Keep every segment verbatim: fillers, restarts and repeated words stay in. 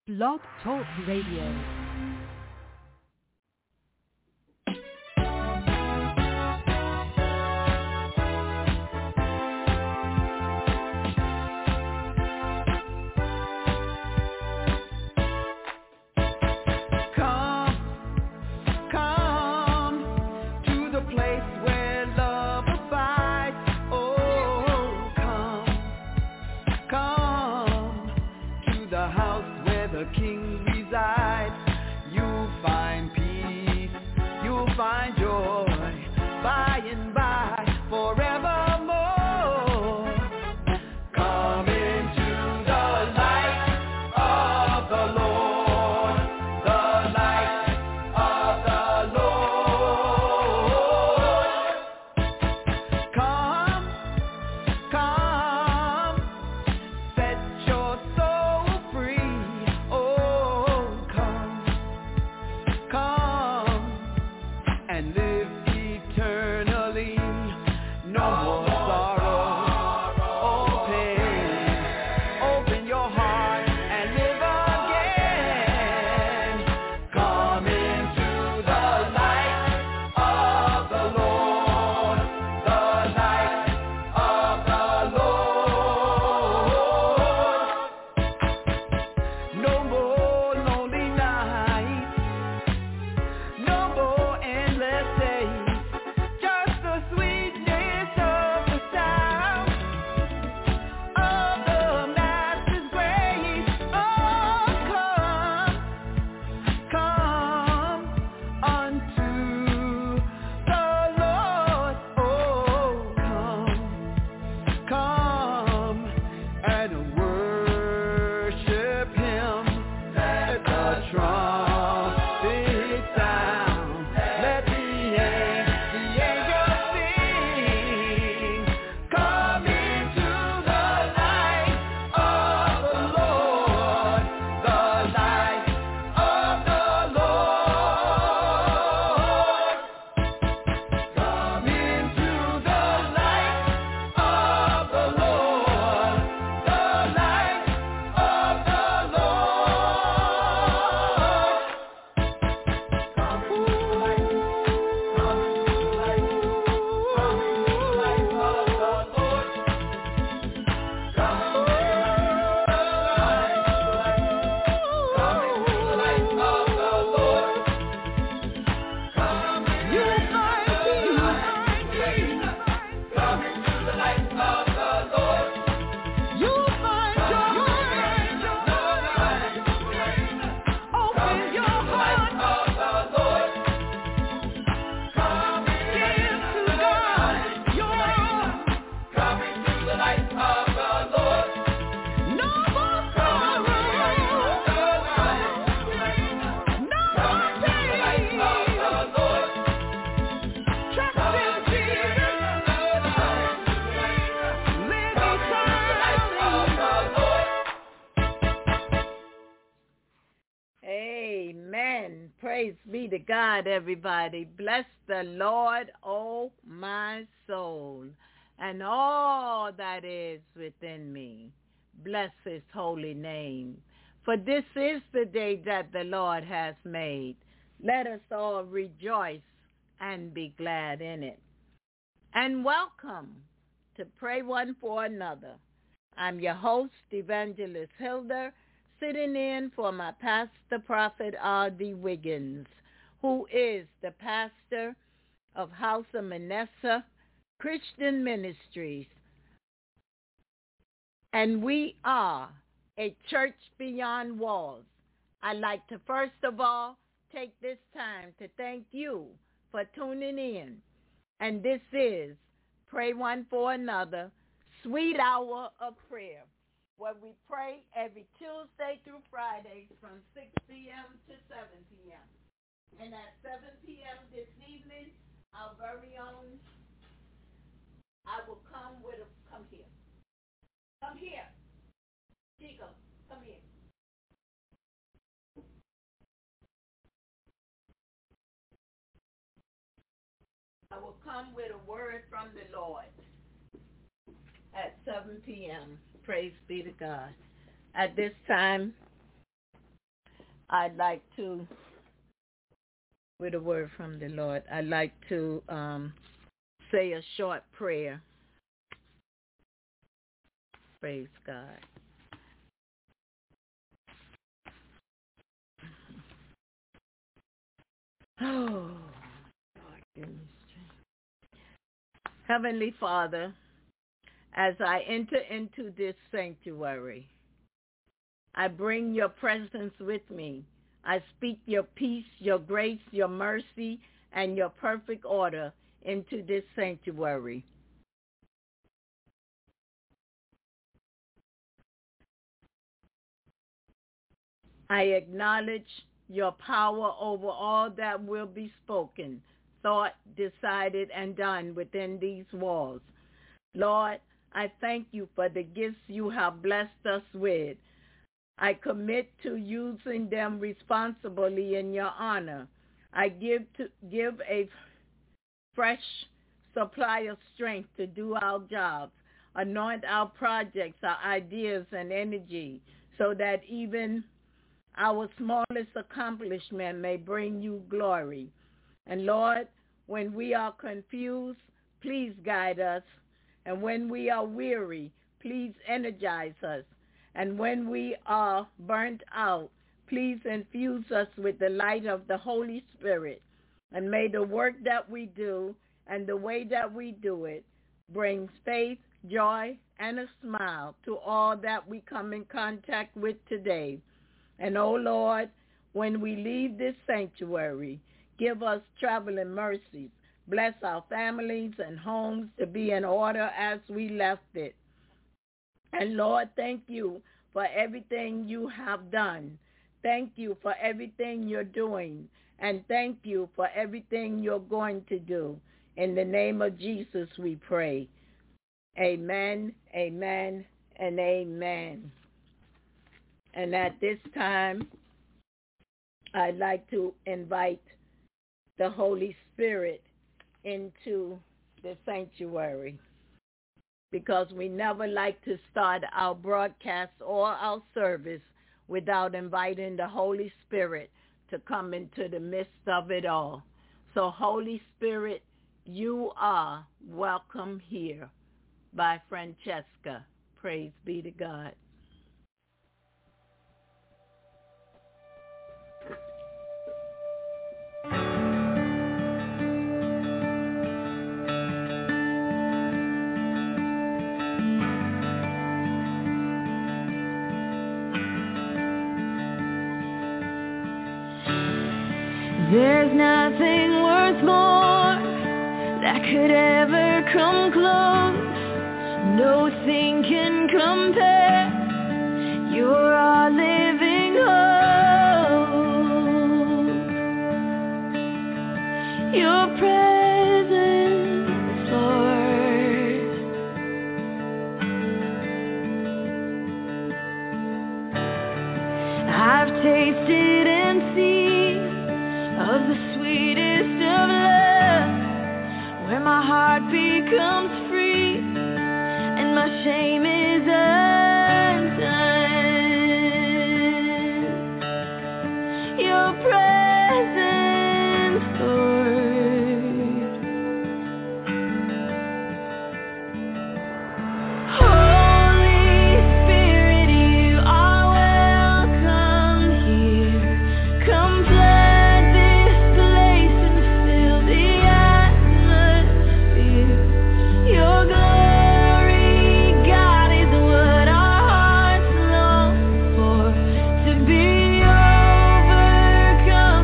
Blog Talk Radio. To God, everybody. Bless the Lord, oh my soul, and all that is within me. Bless his holy name. For this is the day that the Lord has made. Let us all rejoice and be glad in it. And welcome to Pray One for Another. I'm your host, Evangelist Hilda, sitting in for my pastor, Prophet R D. Wiggins, who is the pastor of House of Manasseh Christian Ministries. And we are a church beyond walls. I'd like to first of all take this time to thank you for tuning in. And this is Pray One for Another, Sweet Hour of Prayer, where we pray every Tuesday through Friday from six p.m. to seven p.m. And at seven p.m. this evening, our very own, I will come with a, come here. Come here. Chico, come here. I will come with a word from the Lord at seven p.m. Praise be to God. At this time, I'd like to, with a word from the Lord, I'd like to um, say a short prayer. Praise God. Oh, Lord, give me strength. Heavenly Father, as I enter into this sanctuary, I bring your presence with me. I speak your peace, your grace, your mercy, and your perfect order into this sanctuary. I acknowledge your power over all that will be spoken, thought, decided, and done within these walls. Lord, I thank you for the gifts you have blessed us with. I commit to using them responsibly in your honor. I give to give a fresh supply of strength to do our jobs, anoint our projects, our ideas, and energy, so that even our smallest accomplishment may bring you glory. And Lord, when we are confused, please guide us. And when we are weary, please energize us. And when we are burnt out, please infuse us with the light of the Holy Spirit. And may the work that we do and the way that we do it bring faith, joy, and a smile to all that we come in contact with today. And, oh, Lord, when we leave this sanctuary, give us traveling mercies. Bless our families and homes to be in order as we left it. And, Lord, thank you for everything you have done. Thank you for everything you're doing. And thank you for everything you're going to do. In the name of Jesus we pray. Amen, amen, and amen. And at this time, I'd like to invite the Holy Spirit into the sanctuary, because we never like to start our broadcast or our service without inviting the Holy Spirit to come into the midst of it all. So, Holy Spirit, you are welcome here. By Francesca. Praise be to God. There's nothing worth more that could ever come close. Nothing can compare. You're our living hope. Your presence, Lord. I've tasted and seen of the sweetest of love, where my heart becomes free and my shame is undone. Your presence, Lord. Holy Spirit, you are welcome here. Come flood this place and fill the atmosphere. Your glory, God, is what our hearts long for, to be overcome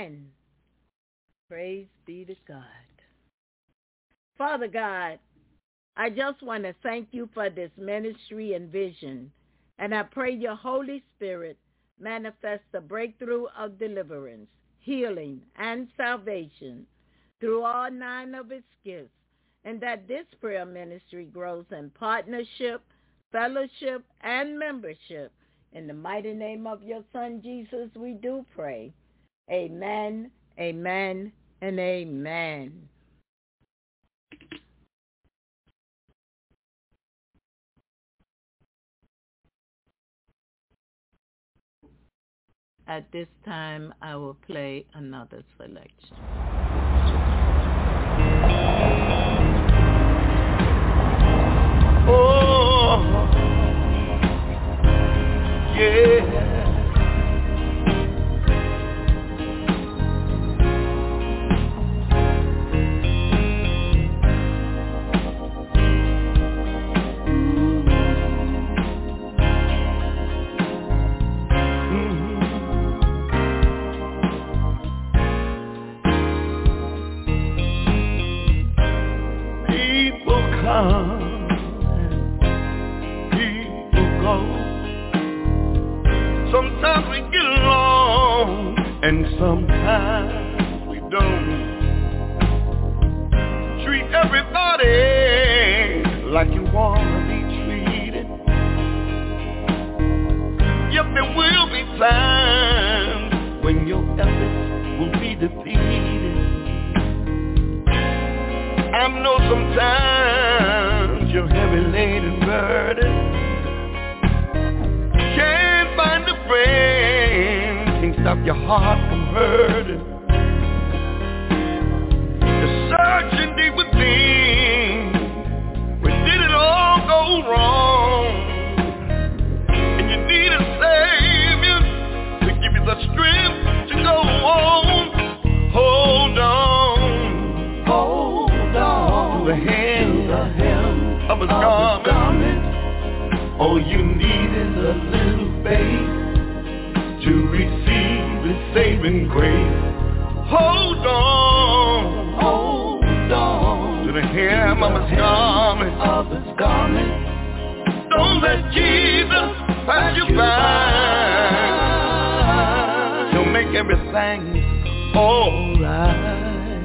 Amen. Praise be to God. Father God, I just want to thank you for this ministry and vision, and I pray your Holy Spirit manifest the breakthrough of deliverance, healing, and salvation through all nine of its gifts, and that this prayer ministry grows in partnership, fellowship, and membership. In the mighty name of your Son, Jesus, we do pray. Amen, amen, and amen. At this time, I will play another selection. Oh, yeah. Sometimes we get along, and sometimes we don't. Treat everybody like you want to be treated. Yep, there will be times when your efforts will be defeated. I know sometimes you're heavy laden burden. Can't find a friend, can't stop your heart from hurting. You're searching deep within, where did it all go wrong? And you need a savior to give you the strength to go on. Hold on, hold on to the hand, the hem of his garment. All you need is a little faith to receive His saving grace. Hold on, hold on to the hem of His garment. Of His garment. Don't let Jesus pass you by. He'll make everything alright.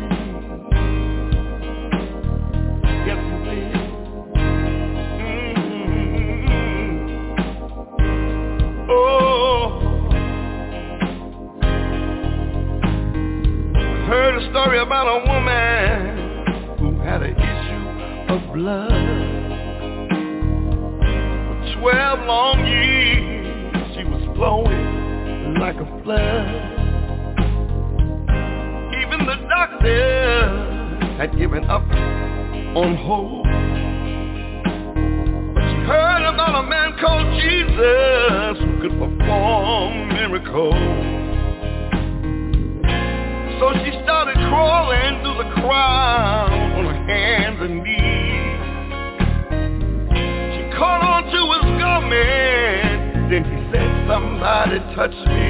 Yes, He will. Oh, heard a story about a woman who had an issue of blood. For twelve long years she was flowing like a flood. Even the doctor had given up on hope. Heard about a man called Jesus who could perform miracles. So she started crawling through the crowd on her hands and knees. She caught on to his garment, then he said, somebody touch me.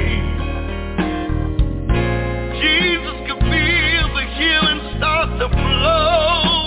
Jesus could feel the healing start to flow.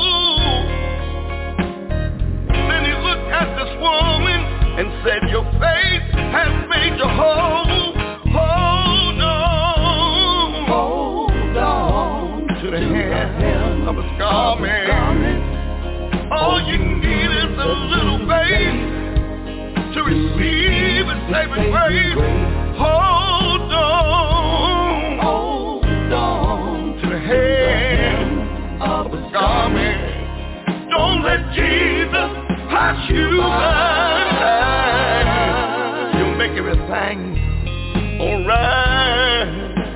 At this woman and said, your faith has made you whole. Hold on, hold on to the hem of His garment. All you need is a little faith to receive His saving grace. Hold on, hold on to the hem of His garment. Don't let Jesus pass you by. You'll make everything alright.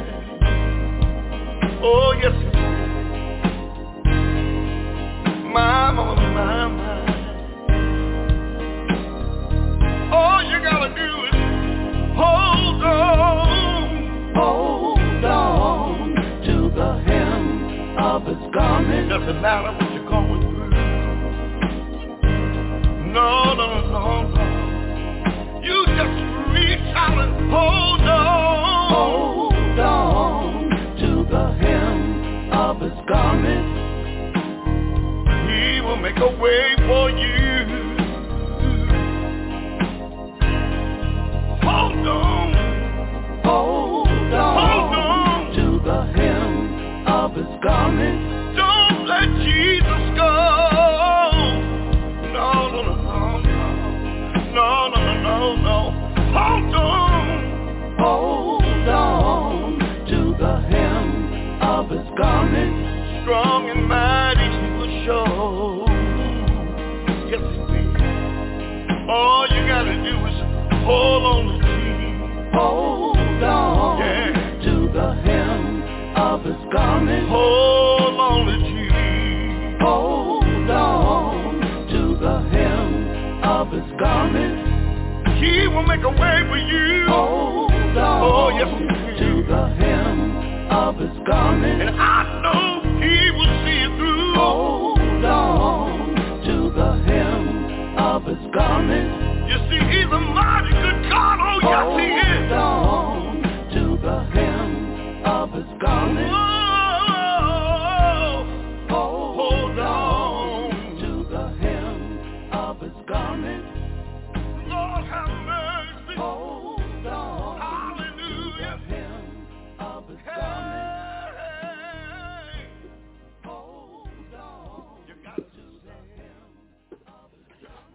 Oh yes, my, my, my, my. All you gotta do is hold on, hold on to the hem of His garment. Doesn't matter what you're going through. No, no, no, no. You just reach out and hold on. Hold on to make a way for you. Hold on. Hold on. Hold on to the hem of his garment. Don't let Jesus go. No, no, no, no, no, no, no, no, no. Hold on. Hold on to the hem of his garment. Strong and mighty he will show. Yes, he will. All you gotta do is hold on to Jesus. Hold on yeah. to the hem of his garment. Hold on to Jesus. Hold on to the hem of his garment. He will make a way for you. Hold on oh, yes, to the hem of his garment. And I know he will see you through. Hold on to the hem of his garment. You see, he's a mighty good God. Oh, yes, he is. Hold on to the hem of his garment. Whoa. Hold, hold on to the hem of his garment. Lord have mercy. Hold on. Hallelujah. To the hem of his garment. Hey. Hold on. You got to the hem of his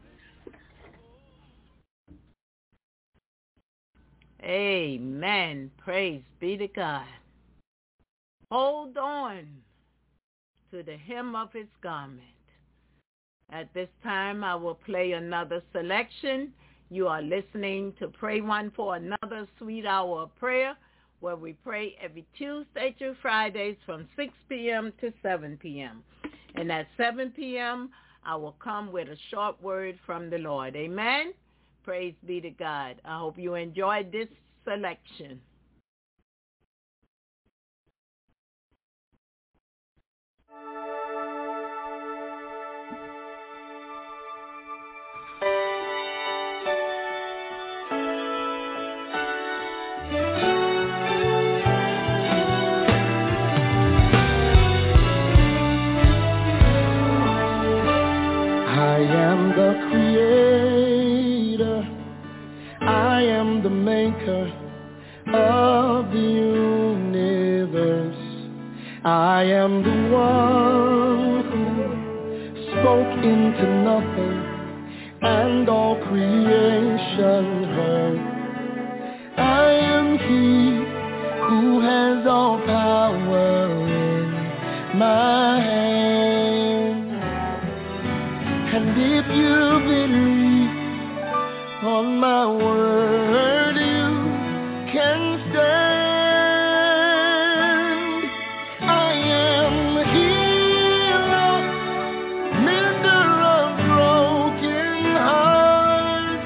garment. Amen. Praise be to God. Hold on to the hem of his garment. At this time, I will play another selection. You are listening to Pray One for Another Sweet Hour of Prayer, where we pray every Tuesday through Fridays from six p.m. to seven p.m. And at seven p.m., I will come with a short word from the Lord. Amen. Praise be to God. I hope you enjoyed this selection. I am the creator, I am the maker of the universe. I am the one who spoke into nothing and all creation heard. I am he who has all power in my hand. And if you believe on my word, you can stand. I am the healer, mender of broken hearts,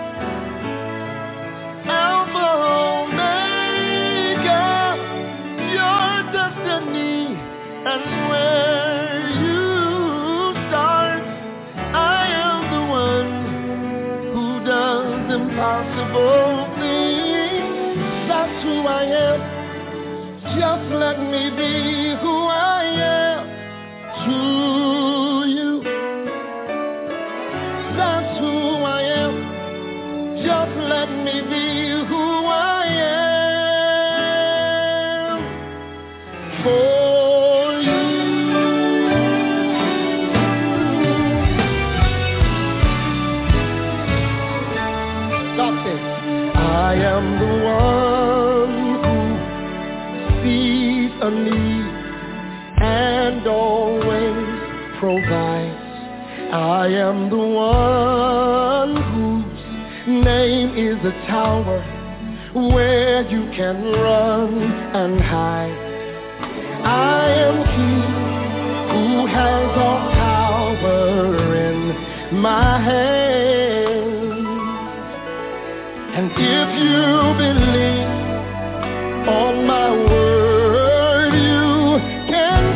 Alpha Omega, your destiny and where you start. I am the one who does impossible things. That's who I am. Just let me be who I am to you. That's who I am. Just let me be who I am for you. Stop this. I am the one who sees a need and always provides. I am the one whose name is a tower where you can run and hide. I am he who has all power in my hand. And if you believe on my word, you can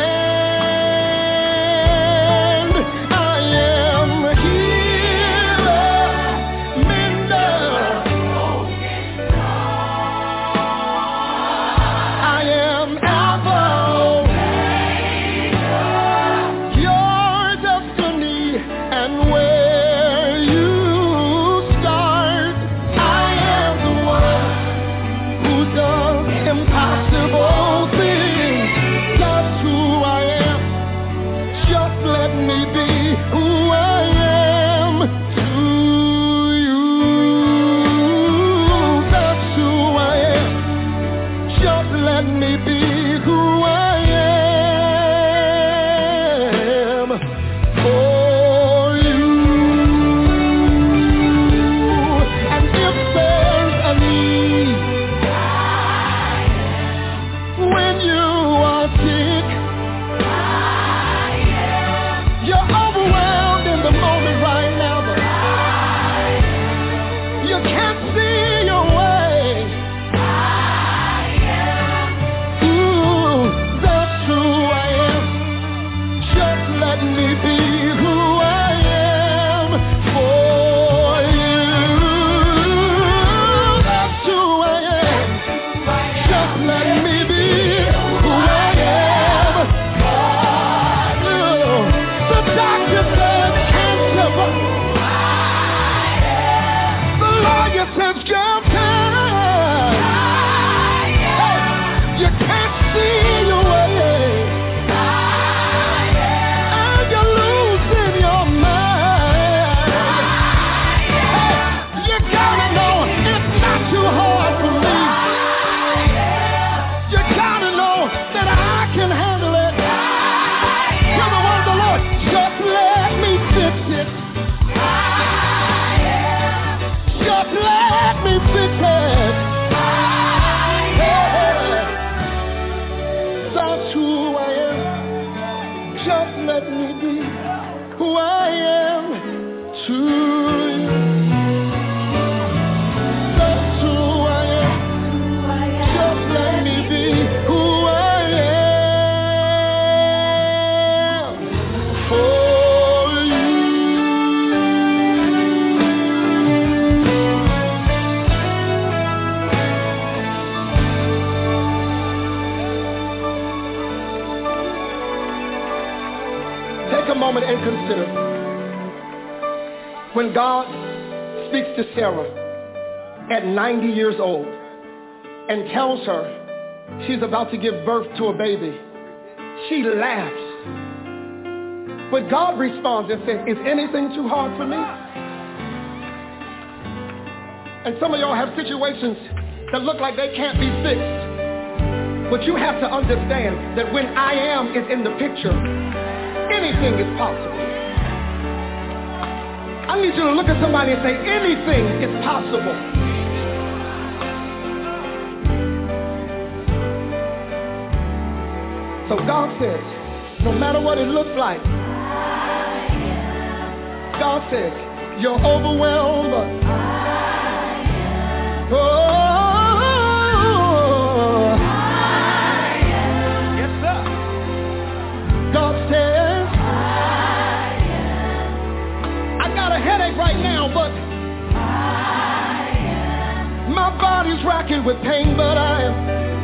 stand. I am a healer, mender. I am Alpha, your destiny. Just let me be who I am for you. And if there's a need when you are sick, you're overwhelmed in the moment right now, but you can't see your way. Ooh, that's who I am. Just let me be who I am for you. That's who I am. Just let me be who I am for you. The doctor said cancer, but the lawyer says jail time. Hey, you can't see your way, and you're losing your mind. Hey, you gotta know it's not too hard for me. You gotta know that I can handle it. You're the word of the Lord. Just let me fix it. Just let me fix it. Hey, that's who I am. Just let me be who I am to you. That's who I am. Just let me be who I am for you. Take a moment and consider when God speaks to Sarah at ninety years old and tells her she's about to give birth to a baby. She laughs. But God responds and says, is anything too hard for me? And some of y'all have situations that look like they can't be fixed. But you have to understand that when I am is in the picture, anything is possible. I need you to look at somebody and say, anything is possible. So God says, no matter what it looks like, God says, you're overwhelmed. Oh, yes, sir. God says, I got a headache right now, but my body's racking with pain, but I am.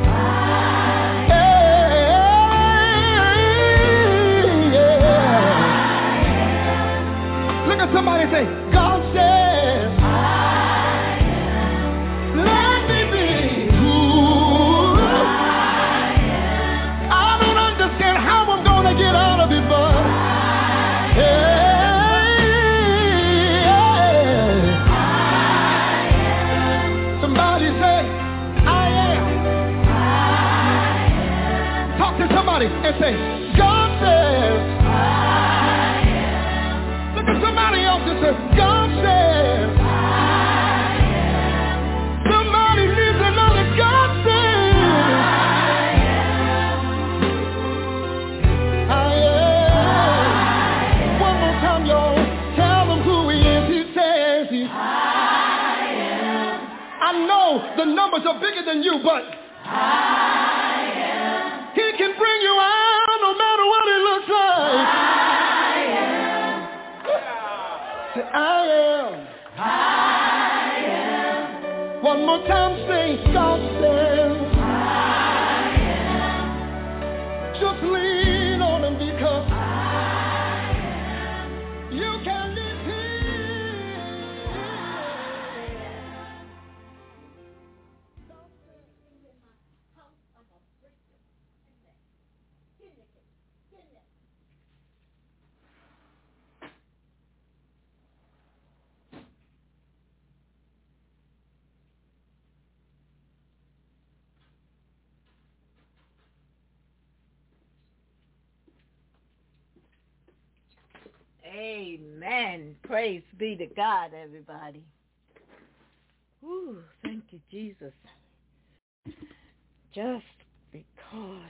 Somebody say, God says, I am. Let me be who I am. I don't understand how I'm going to get out of it, but hey, yeah. Somebody say, I am. Talk to somebody and say, God says, somebody else that says, God says, I am. Somebody needs to know that God says, I am. I am. One more time, y'all. Tell them who he is. He says, he, I am. I know the numbers are bigger than you, but I am. He can bring you out no matter what it looks like. I am. I am. One more time, say, God says, I am. Just lean on him because I am. You can Amen. Praise be to God, everybody. Whew, thank you, Jesus. Just because.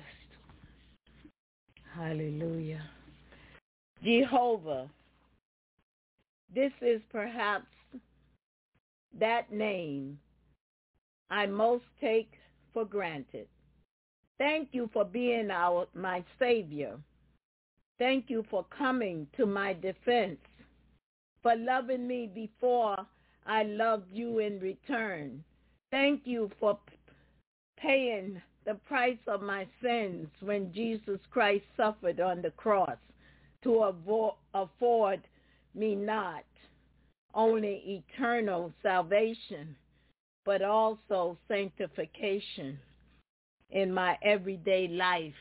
Hallelujah. Jehovah. This is perhaps that name I most take for granted. Thank you for being our my Savior. Thank you for coming to my defense, for loving me before I loved you in return. Thank you for p- paying the price of my sins when Jesus Christ suffered on the cross to avo- afford me not only eternal salvation, but also sanctification in my everyday life.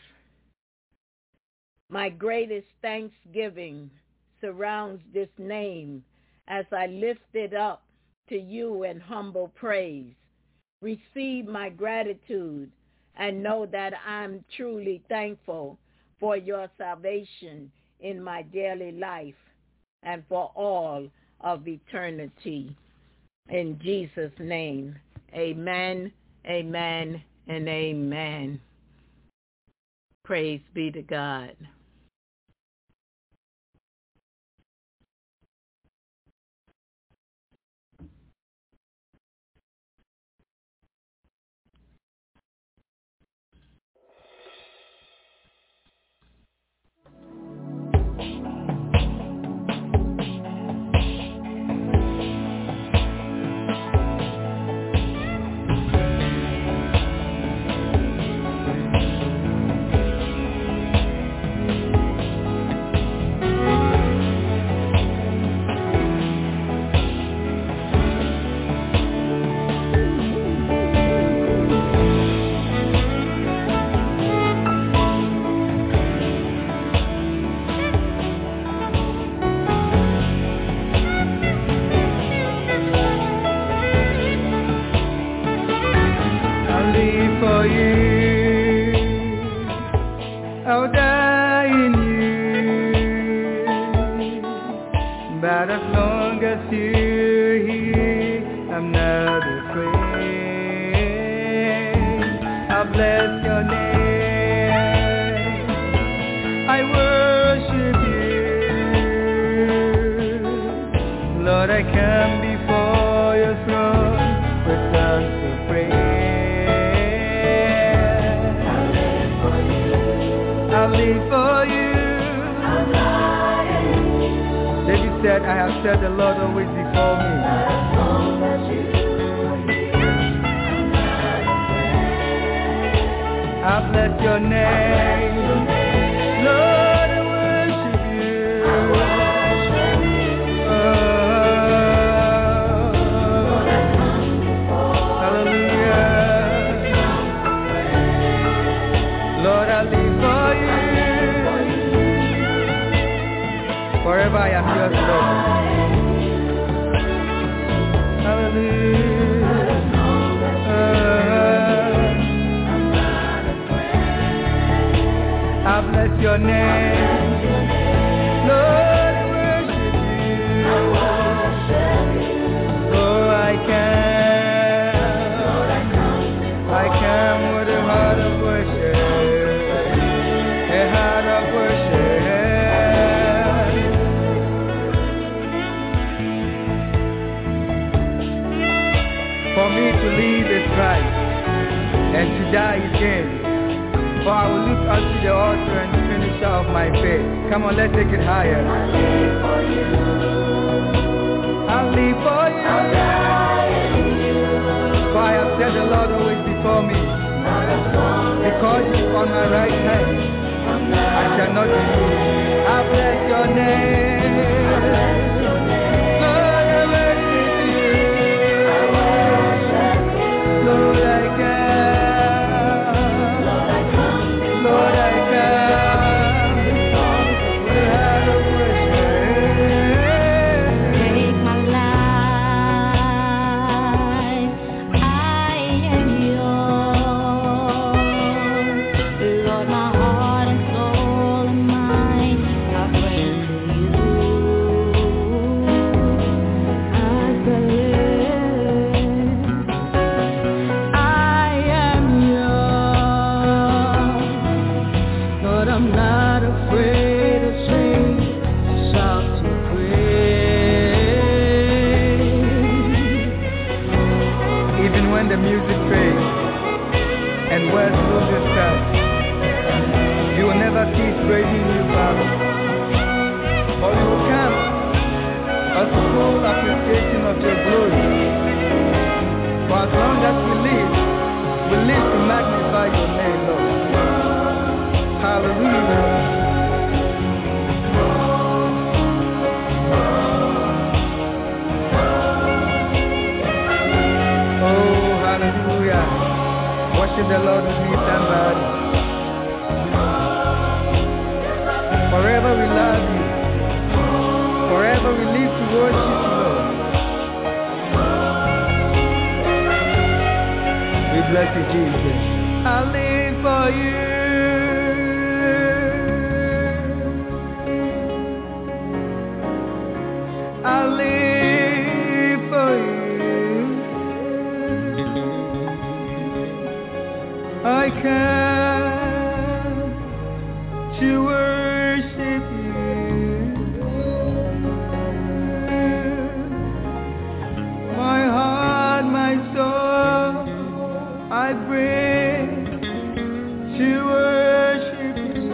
My greatest thanksgiving surrounds this name as I lift it up to you in humble praise. Receive my gratitude and know that I'm truly thankful for your salvation in my daily life and for all of eternity. In Jesus' name, amen, amen, and amen. Praise be to God. I am yours. praising you, Father. For you will come as a full appreciation of your glory. For as long as we live, we live to magnify your name, Lord. Hallelujah. Worship the Lord with me, somebody. Forever we love you. Forever we live to worship you, Lord. We bless you, Jesus. I live for you. I live for you. I come to worship you. My heart, my soul, I bring to worship you.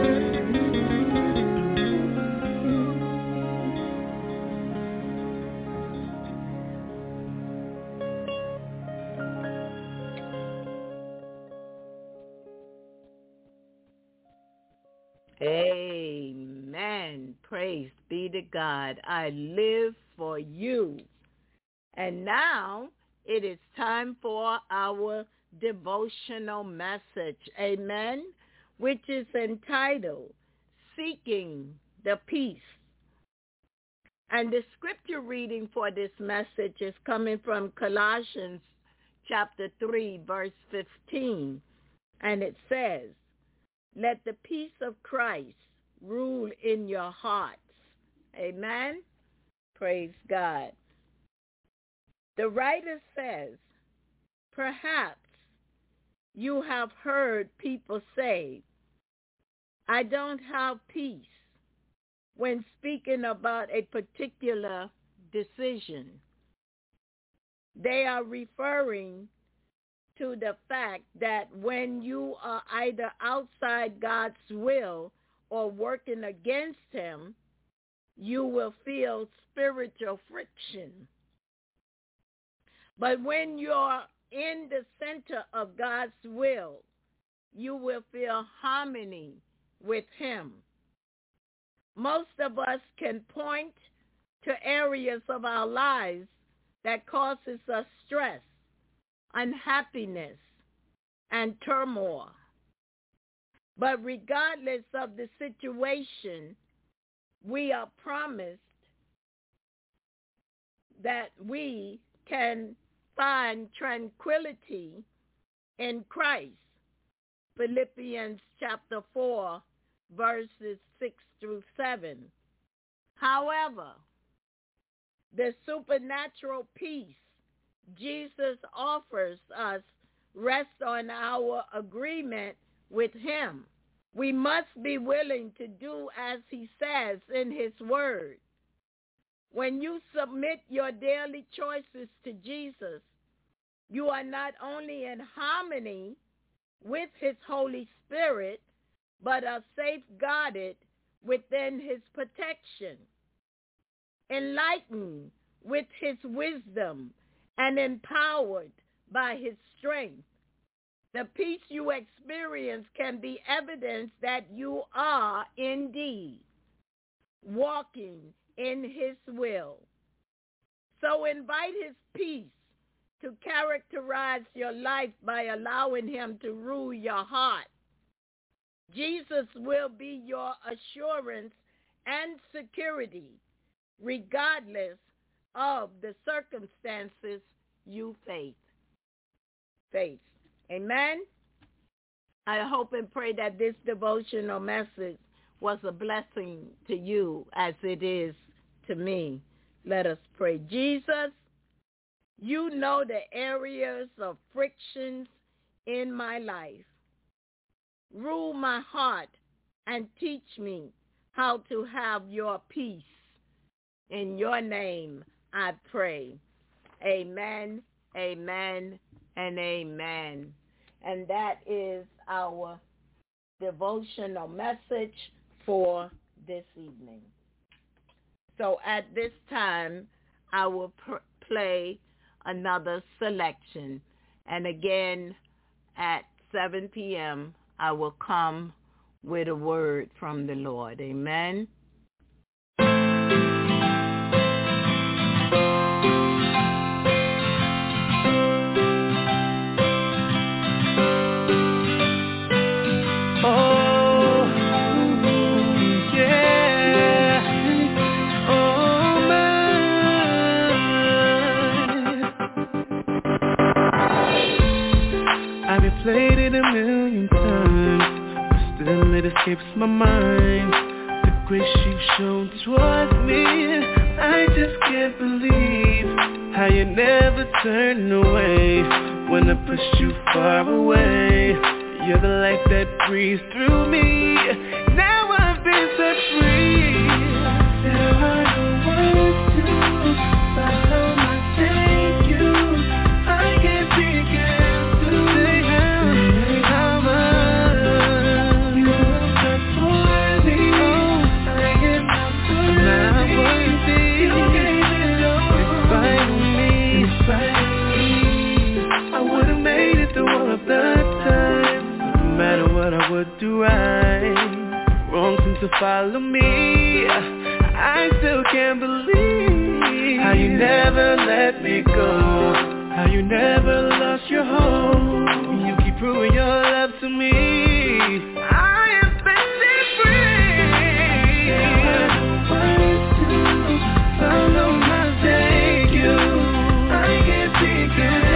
Amen. Praise be to God. I live for you. And now it is time for our devotional message. Amen. Which is entitled, Seeking the Peace. And the scripture reading for this message is coming from Colossians chapter three, verse fifteen. And it says, let the peace of Christ rule in your hearts. Amen. Praise God. The writer says, perhaps you have heard people say, I don't have peace, when speaking about a particular decision. They are referring to the fact that when you are either outside God's will or working against him, you will feel spiritual friction. But when you're in the center of God's will, you will feel harmony with him. Most of us can point to areas of our lives that causes us stress, unhappiness, and turmoil. But regardless of the situation, we are promised that we can find tranquility in Christ. Philippians chapter four, verses six through seven. However, the supernatural peace Jesus offers us rests on our agreement with him. We must be willing to do as he says in his word. When you submit your daily choices to Jesus, you are not only in harmony with his Holy Spirit, but are safeguarded within his protection, enlightened with his wisdom, and empowered by his strength. The peace you experience can be evidence that you are indeed walking in his will. So invite his peace to characterize your life by allowing him to rule your heart. Jesus will be your assurance and security, regardless of the circumstances you face. Face. Amen. I hope and pray that this devotional message was a blessing to you as it is to me. Let us pray. Jesus, you know the areas of frictions in my life. Rule my heart and teach me how to have your peace. In your name I pray. Amen, amen, and amen. And that is our devotional message, for this evening. So at this time, I will pr- play another selection. And again, at seven p.m., I will come with a word from the Lord. Amen. Played it a million times, but still it escapes my mind. The grace you've shown towards me, I just can't believe how you never turned away when I pushed you far away. You're the light that breathes through me. Now I've been set free. There are no words to follow my thank you. I can't begin. I would do right, wrong seems to follow me. I still can't believe how you never let me go, how you never lost your hope. You keep proving your love to me. I am set free. Words to follow my thank you. I can't begin.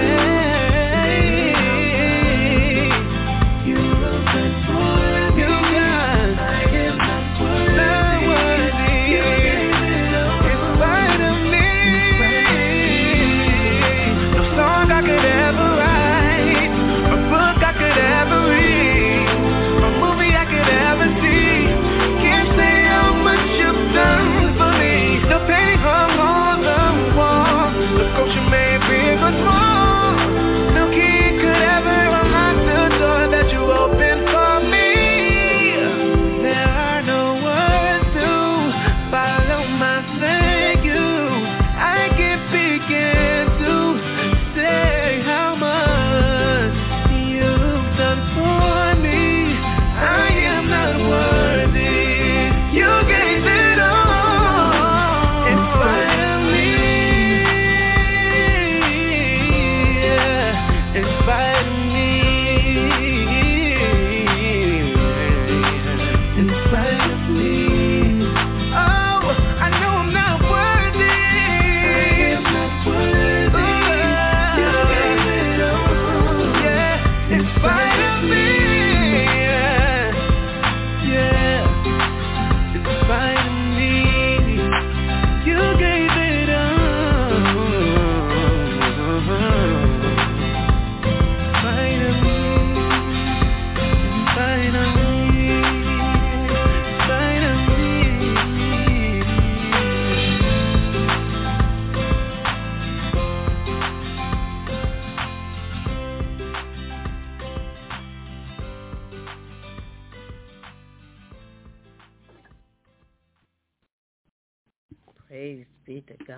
Praise be to God.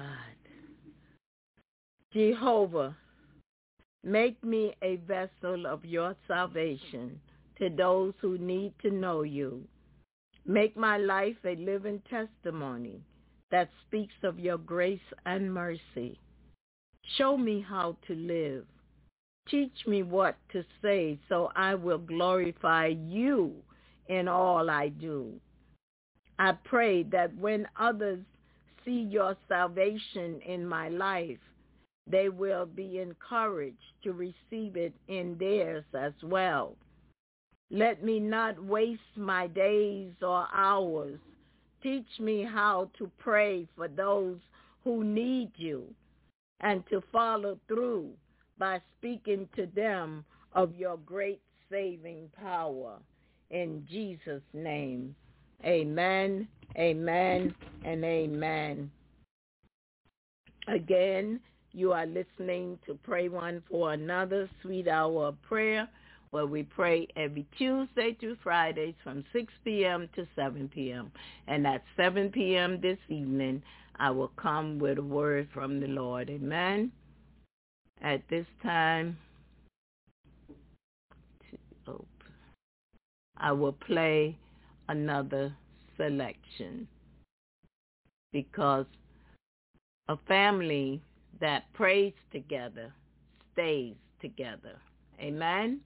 Jehovah, make me a vessel of your salvation to those who need to know you. Make my life a living testimony that speaks of your grace and mercy. Show me how to live. Teach me what to say so I will glorify you in all I do. I pray that when others see your salvation in my life, they will be encouraged to receive it in theirs as well. Let me not waste my days or hours. Teach me how to pray for those who need you and to follow through by speaking to them of your great saving power. In Jesus' name, amen, amen, and amen. Again, you are listening to Pray One for Another, Sweet Hour of Prayer, where we pray every Tuesday through Fridays from six p.m. to seven p.m. And at seven p.m. this evening, I will come with a word from the Lord. Amen. At this time, I will play another selection, because a family that prays together stays together. Amen.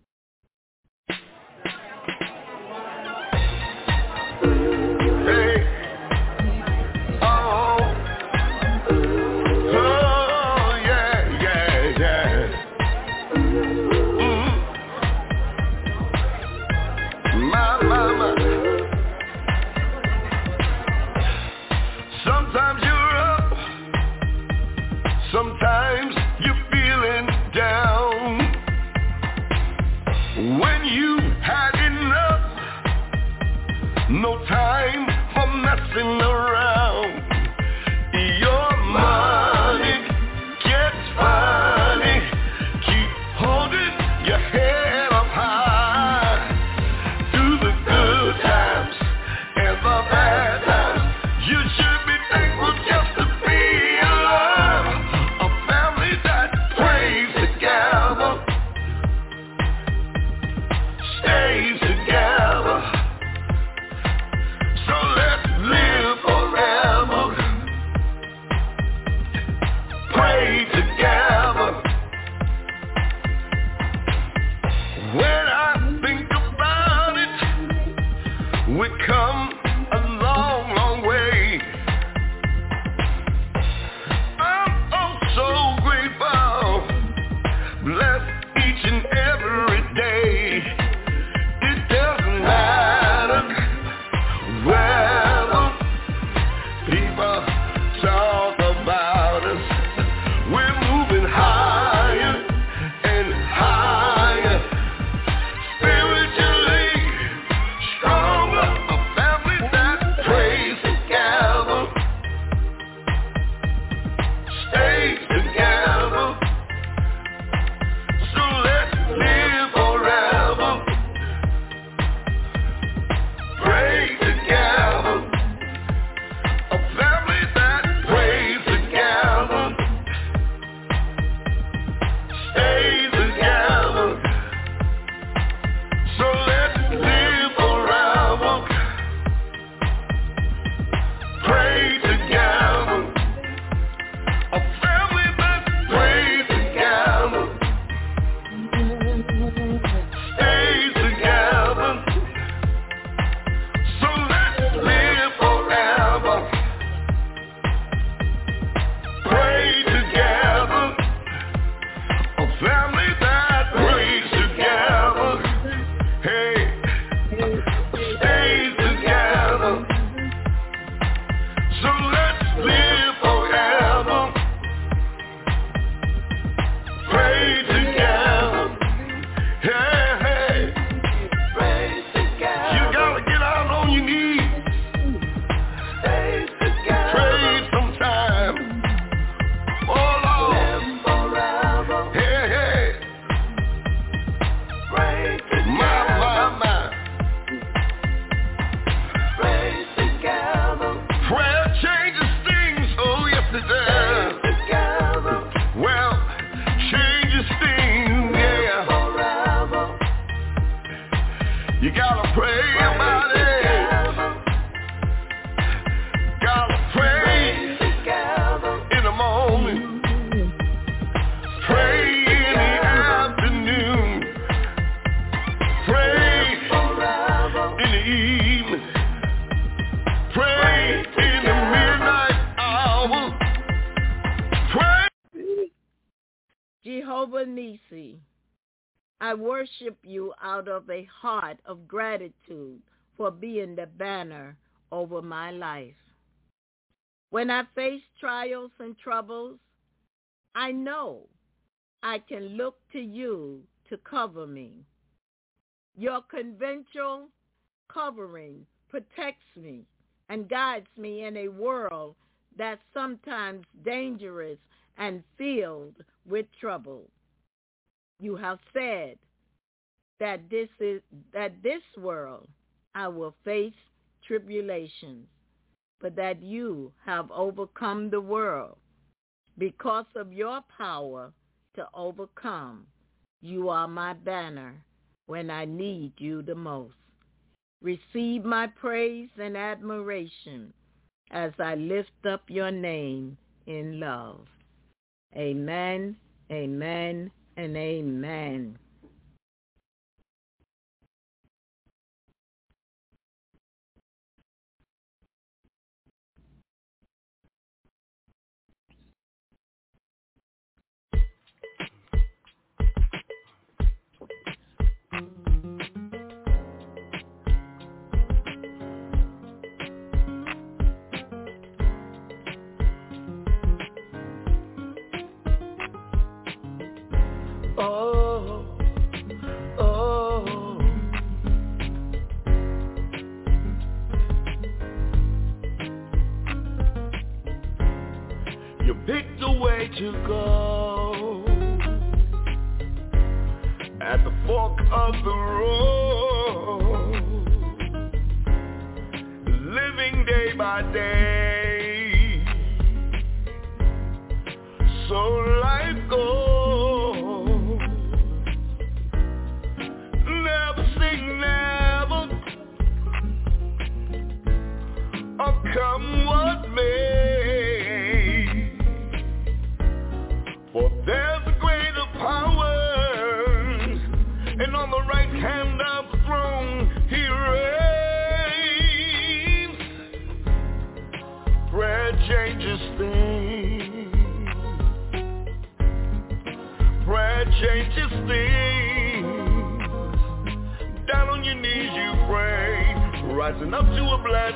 Hey. Oh. Oh, yeah, yeah, yeah. Mm. My, my, my. Sometimes you're up, sometimes you're feeling down. When you had enough, no time for messing around. Your money gets funny. Keep holding your head up high. Through the good times and the bad times, you should be thankful just to be alive. A family that prays together stays together. So let's live forever. Pray together. When I think about it, we come a long, long way. I'm oh so grateful. Bless each and every day. It doesn't matter whether people talk about us. We're moving higher and higher. Spiritually stronger. A family that prays together stays together. So let's live forever. Pray together. A family that prays together stays together. So let's live forever. Pray together. A family that prays together stays together. So let's live forever. Pray together. A family that prays together. Hey, stays together. So let's live forever. Pray together. Hey, hey. Pray together. You gotta get out on your knees. Stay together. Pray sometime. Oh Lord. Live forever. Hey, hey. Pray together. My, my, my. Pray together. Prayer changes things. Oh yes it does. Together. Well, changes things. Yeah. Forever. You gotta pray about it. Gotta pray in the morning. Pray in the afternoon. Pray in the evening. Pray in the midnight hour. Pray. Jehovah Nissi, I worship you out of a heart of gratitude for being the banner over my life. When I face trials and troubles, I know I can look to you to cover me. Your conventional covering protects me and guides me in a world that's sometimes dangerous and filled with trouble. You have said, that this is that this world I will face tribulations, but that you have overcome the world. Because of your power to overcome, you are my banner when I need you the most. Receive my praise and admiration as I lift up your name in love. Amen, amen, and amen. To go at the fork of the road, living day by day, so life goes. Never say never, or come what may. For there's a greater power, and on the right hand of the throne he reigns. Prayer changes things. Prayer changes things. Down on your knees you pray, rising up to a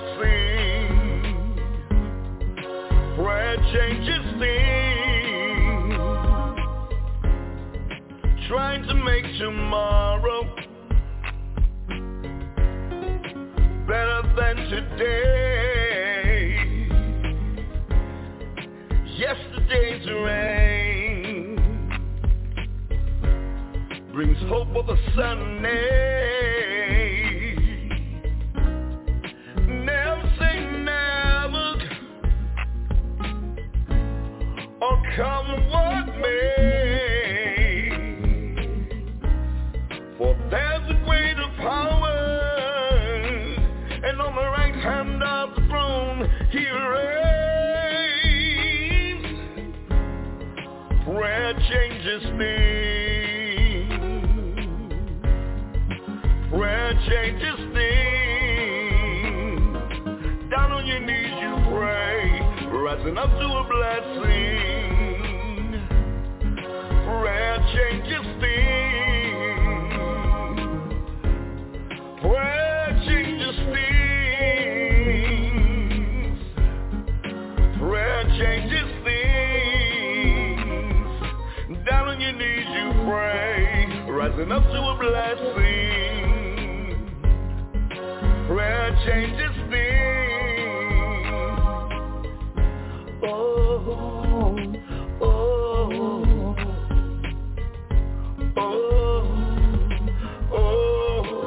blessing. Prayer changes things. Trying to make tomorrow better than today. Yesterday's rain brings hope of a Sunday. Never say never, or come what may. For there's a greater power, and on the right hand of the throne he reigns. Prayer changes things. Prayer changes things. Down on your knees you pray, rising up to a blessing. Prayer changes things. Prayer changes things. Prayer changes things. Down on your knees you pray, rising up to a blessing. Prayer changes things. Oh, oh, oh, oh.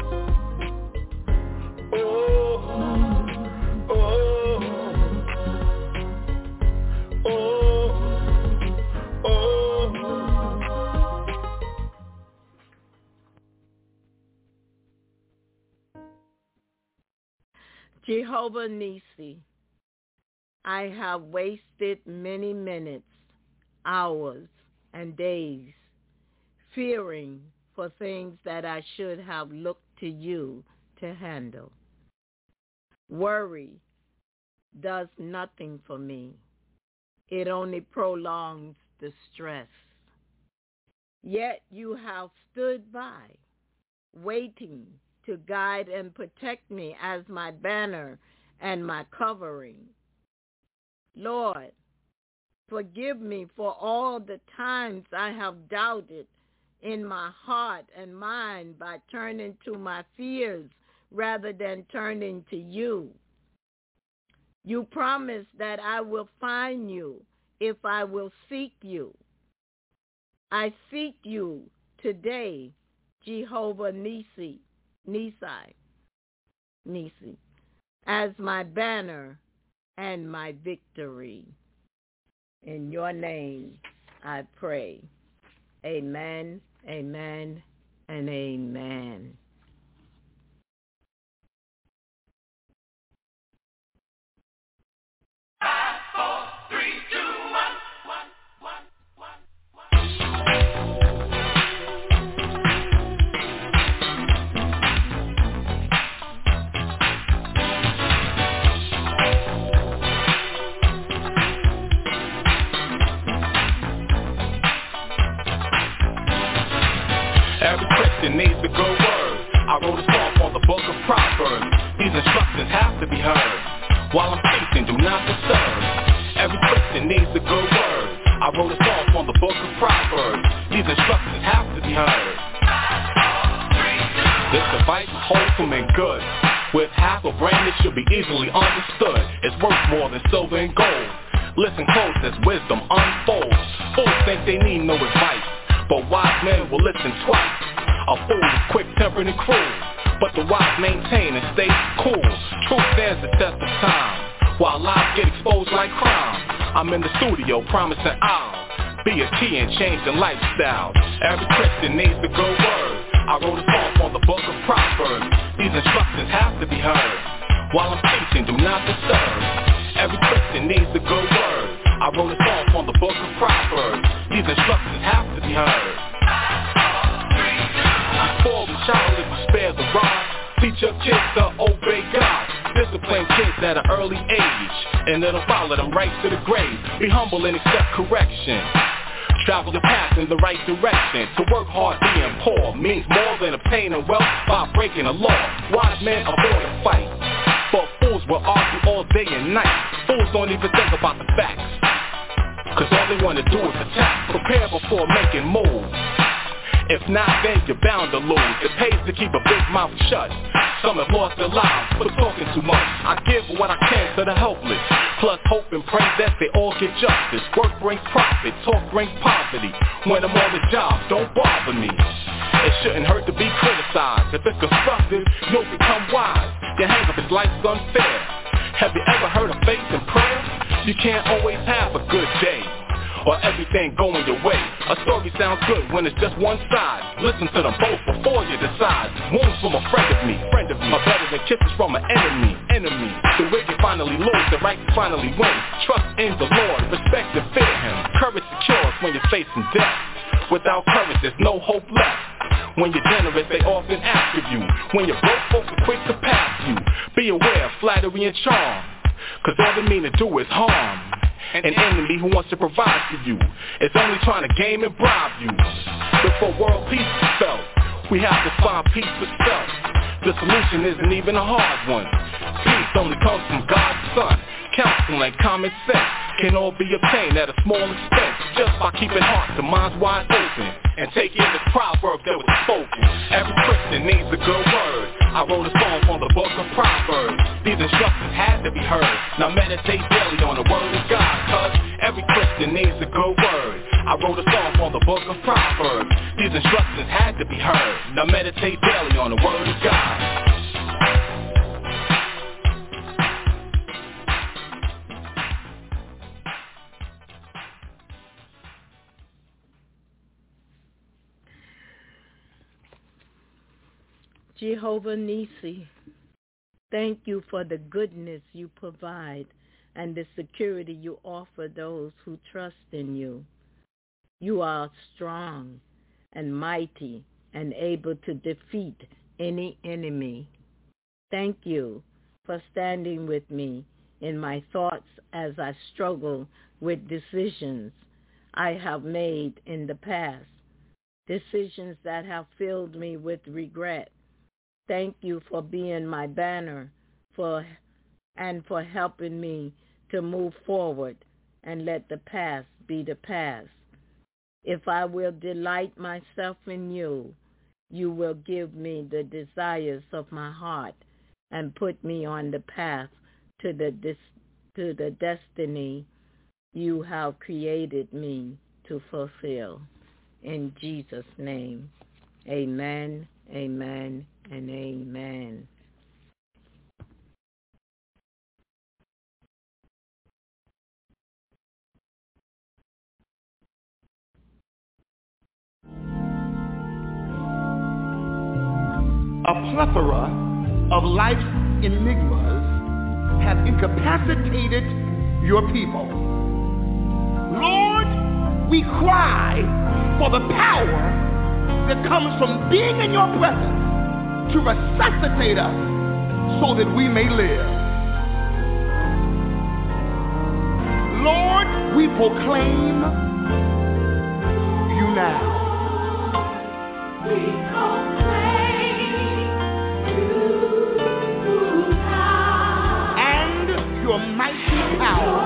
Jehovah Nissi, I have wasted many minutes, hours, and days fearing for things that I should have looked to you to handle. Worry does nothing for me. It only prolongs the stress. Yet you have stood by, waiting to guide and protect me as my banner and my covering. Lord, forgive me for all the times I have doubted in my heart and mind by turning to my fears rather than turning to you. You promised that I will find you if I will seek you. I seek you today, Jehovah Nisi, Nisi, Nisi, as my banner and my victory. In your name I pray. Amen, amen, and amen. Five, four, three, two, one, one, one, one, one. Every Christian needs a good word. I wrote a song on the book of Proverbs. These instructions have to be heard. While I'm teaching, do not disturb. Every Christian needs a good word. I wrote a song on the book of Proverbs. These instructions have to be heard. This advice is wholesome and good. With half a brain, it should be easily understood. It's worth more than silver and gold. Listen close as wisdom unfolds. Fools think they need no advice, but wise men will listen twice. A fool is quick-tempered and cruel, but the wise maintain and stay cool. Truth stands the test of time, while lies get exposed like crime. I'm in the studio promising I'll be a key in changing lifestyles. Every Christian needs a good word. I wrote a song on the book of Proverbs. These instructions have to be heard. While I'm teaching, do not disturb. Every Christian needs a good word. I wrote a song on the book of Proverbs. These instructions have to be heard. Before we child, if you spare the rod, teach your kids to obey God. Discipline kids at an early age, and it'll follow them right to the grave. Be humble and accept correction. Travel the path in the right direction. To work hard being poor means more than obtaining wealth by breaking a law. Wise men avoid a fight, but fools will argue all day and night. Fools don't even think about the facts, cause all they wanna do is attack. Prepare before making moves. If not, then you're bound to lose. It pays to keep a big mouth shut. Some have lost their lives for talking too much. I give what I can to the helpless, plus hope and pray that they all get justice. Work brings profit, talk brings poverty. When I'm on the job, don't bother me. It shouldn't hurt to be criticized. If it's constructive, you'll become wise. Your hang-up is life's unfair. Have you ever heard of faith and prayer? You can't always have a good day, or everything going your way. A story sounds good when it's just one side. Listen to them both before you decide. Wounds from a friend of me, friend of me, are better than kisses from an enemy, enemy. The wicked finally lose, the righteous finally win. Trust in the Lord, respect and fear Him. Courage secures when you're facing death. Without courage, there's no hope left. When you're generous, they often ask of you. When you're broke, folks are quick to pass you. Be aware of flattery and charm, cause all they mean to do is harm. An enemy who wants to provide for you is only trying to game and bribe you. Before world peace is felt, we have to find peace with self. The solution isn't even a hard one. Peace only comes from God's Son. Counsel and common sense can all be obtained at a small expense, just by keeping hearts and minds wide open and taking this proverb that was spoken. Every Christian needs a good word. I wrote a song on the book of Proverbs. These instructions had to be heard. Now meditate daily on the word of God, cause every Christian needs a good word. I wrote a song on the book of Proverbs. These instructions had to be heard. Now meditate daily on the word of God. Jehovah Nisi, thank you for the goodness you provide and the security you offer those who trust in you. You are strong and mighty and able to defeat any enemy. Thank you for standing with me in my thoughts as I struggle with decisions I have made in the past, decisions that have filled me with regret. Thank you for being my banner for and for helping me to move forward and let the past be the past. If I will delight myself in you, you will give me the desires of my heart and put me on the path to the to the destiny you have created me to fulfill. In Jesus' name, Amen, amen, and amen. A plethora of life's enigmas have incapacitated your people. Lord, we cry for the power that comes from being in your presence to resuscitate us so that we may live. Lord, we proclaim you now. We proclaim you now. And your mighty power.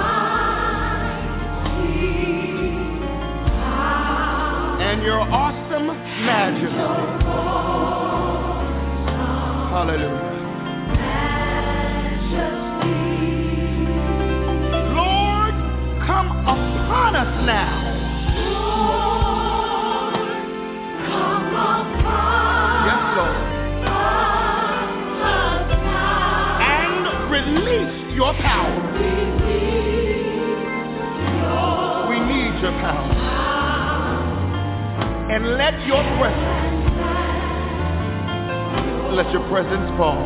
And your awesome majesty. Hallelujah. Lord, come upon us now. Yes, Lord. And release your power. We need your power. And let your presence, let your presence fall.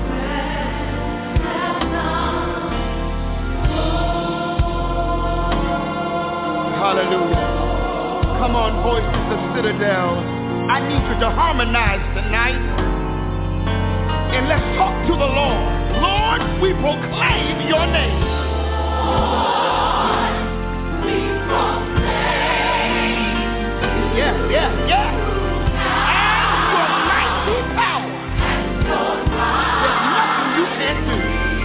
Hallelujah. Come on, voices of Citadel. I need you to harmonize tonight. And let's talk to the Lord. Lord, we proclaim your name. Lord, we proclaim. Yeah, yeah, yeah. And your mighty power. There's nothing you can't do.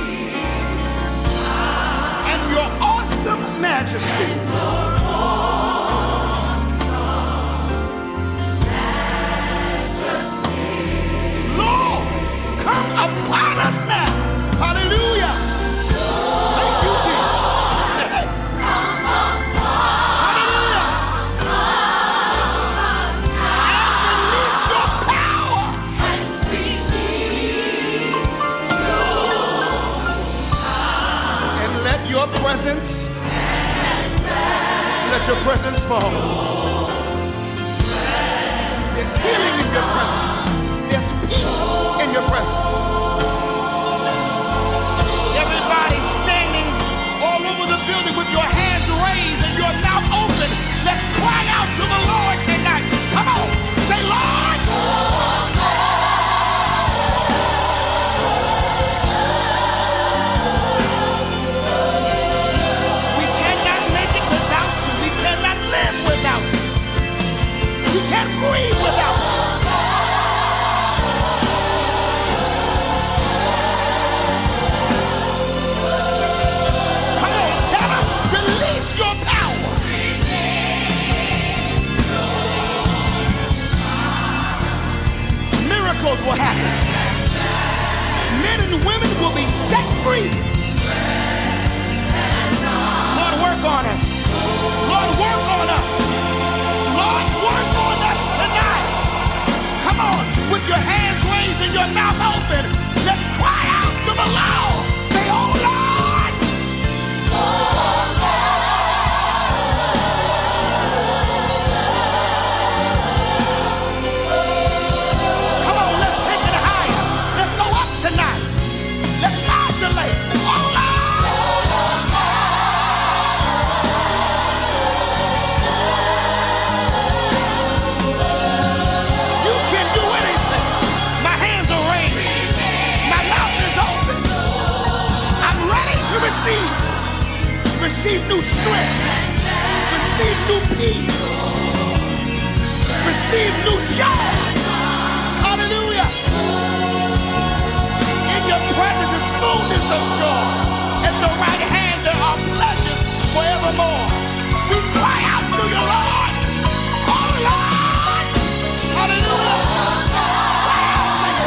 And your awesome majesty. Lord, come upon us now. Hallelujah. Thank you, Jesus. Hallelujah. Your presence, let your presence fall. There's healing in your presence. There's peace in your presence. Everybody standing all over the building with your hands raised and your mouth open. Let's cry out to the Lord tonight. Come on, say, Lord. Breathe without you. Come on, tell us, release your power. Miracles will happen. Men and women will be set free. Lord, work on us. Lord, work on us. Lord, work on us tonight. Come on, with your hands raised and your mouth open, let's cry out to the Lord. Say, oh Lord. Oh Lord. Come on, let's take it higher. Let's go up tonight. Let's modulate. Oh Lord. Receive new strength. Receive new peace. Receive new joy. Hallelujah. In your presence is fullness of joy. At the right hand there are pleasures forevermore. We cry out to you, Lord. Oh, Lord. Hallelujah. Cry out to you.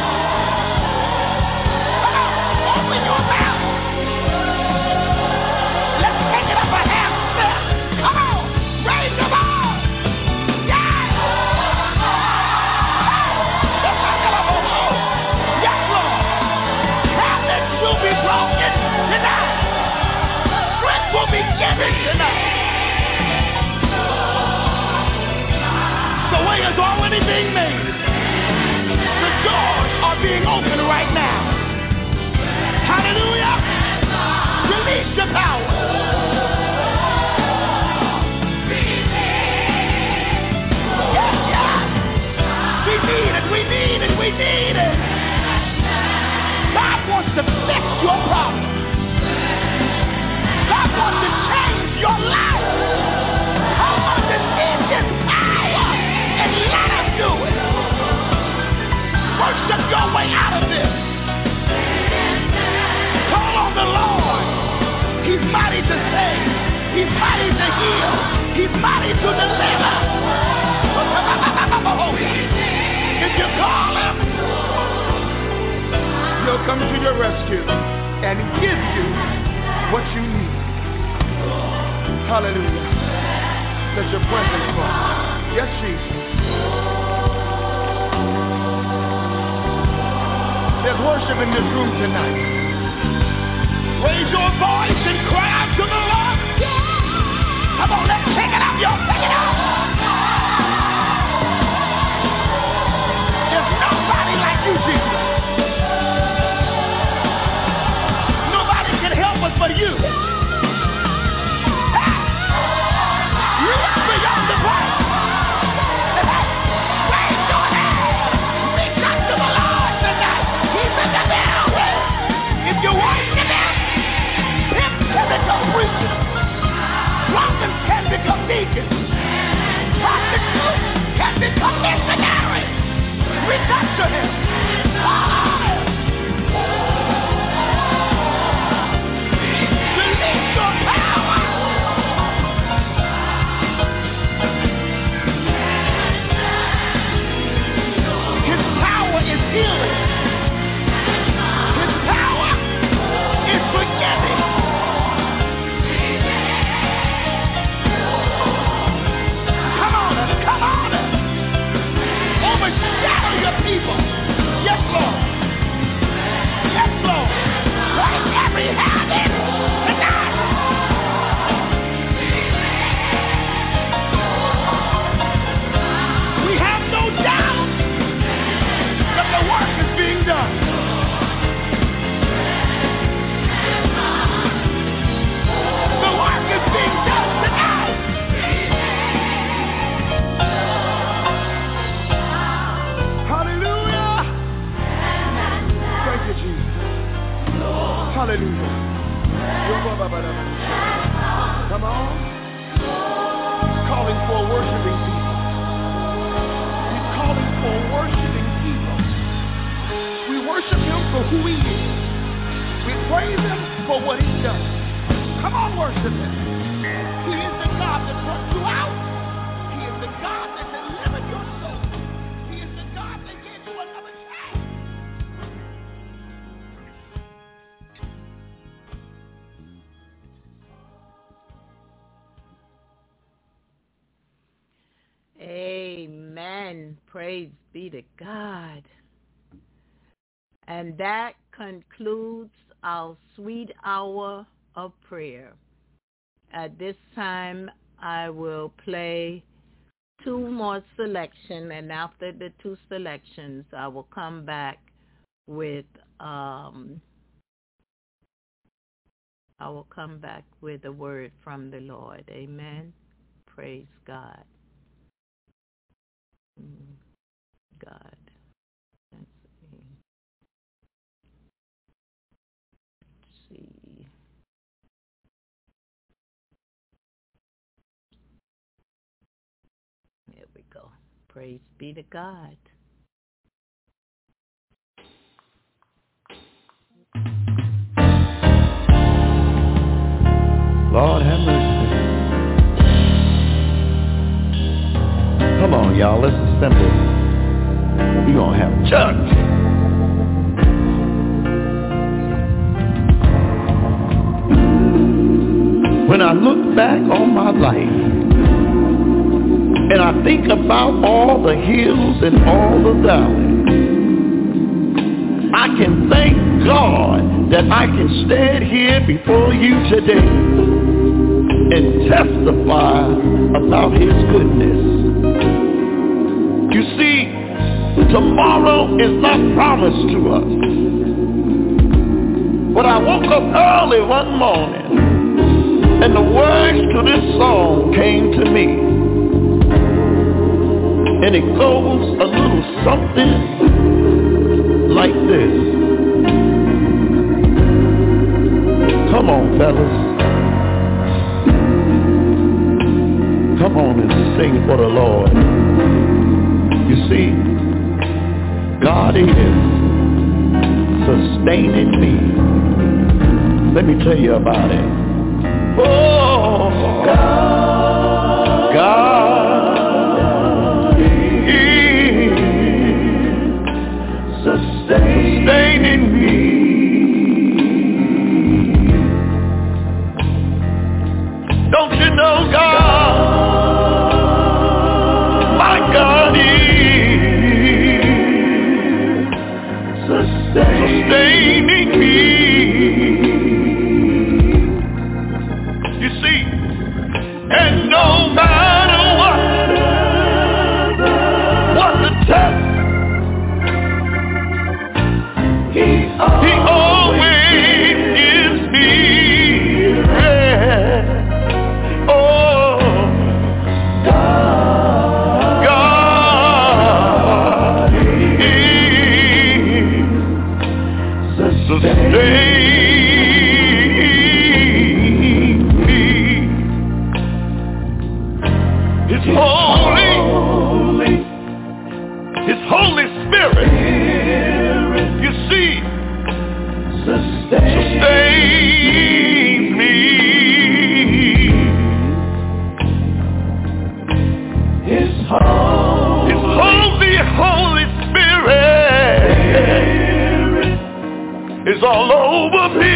Come on, open your mouth. Raise worshiping right now. Hallelujah. Release your power. Yes, yes. We need it, we need it, we need it. God wants to fix your problem. God wants to change your life. Come on, receive His power and let Him do it. Worship your way out of this. Call on the Lord. He's mighty to save. He's mighty to heal. He's mighty to deliver. If you call Him, He'll come to your rescue and give you what you need. Hallelujah. Let your presence fall. Yes, Jesus. There's worship in this room tonight. Raise your voice and cry out to the Lord. Come on, let's take it up, y'all. Take it up. There's nobody like you, Jesus. Nobody can help us but you. Hey! Reach beyond the point. Hey! Raise your hand. Reach out to the Lord tonight. He's in the building. If you worship Him, Him can become preachers. Prophets can become deacons. Prostitutes can become missionaries. Reach out to Him. Oh! Release your power. His power is healing. His power is forgiving. Come on, come on. Overshadow your people. Yes, Lord. Yes, Lord. Break every habit tonight. We have no doubt that the work is being done. The work is being done tonight. Hallelujah. Thank you, Jesus. Hallelujah. Come on. He's calling for worshiping people. He's calling for worshiping people. We worship Him for who He is. We praise Him for what He's done. Come on, worship Him. He is the God that brought you out. He is the God that delivered your soul. He is the God that gave you another chance. Amen. Praise be to God. And that concludes our sweet hour of prayer. At this time, I will play two more selections, and after the two selections, I will come back with um, I will come back with a word from the Lord. Amen. Praise God. God. Let's see. Let's see. There we go. Praise be to God. Lord have mercy. Come on, y'all, let's assemble. We're going to have church. When I look back on my life, and I think about all the hills and all the valleys, I can thank God that I can stand here before you today and testify about His goodness. You see, tomorrow is not promised to us. But I woke up early one morning and the words to this song came to me. And it goes a little something like this. Come on, fellas. Come on and sing for the Lord. You see, God is sustaining me. Let me tell you about it. Oh, God, God is sustaining me. Don't you know God, my God is sustaining me. You see, and no matter what, what the test, He always, he always gives me rest. Oh, God, God is sustaining. His Holy, His Holy Spirit, you see, sustains me. His Holy, His Holy, Holy Spirit is all over me.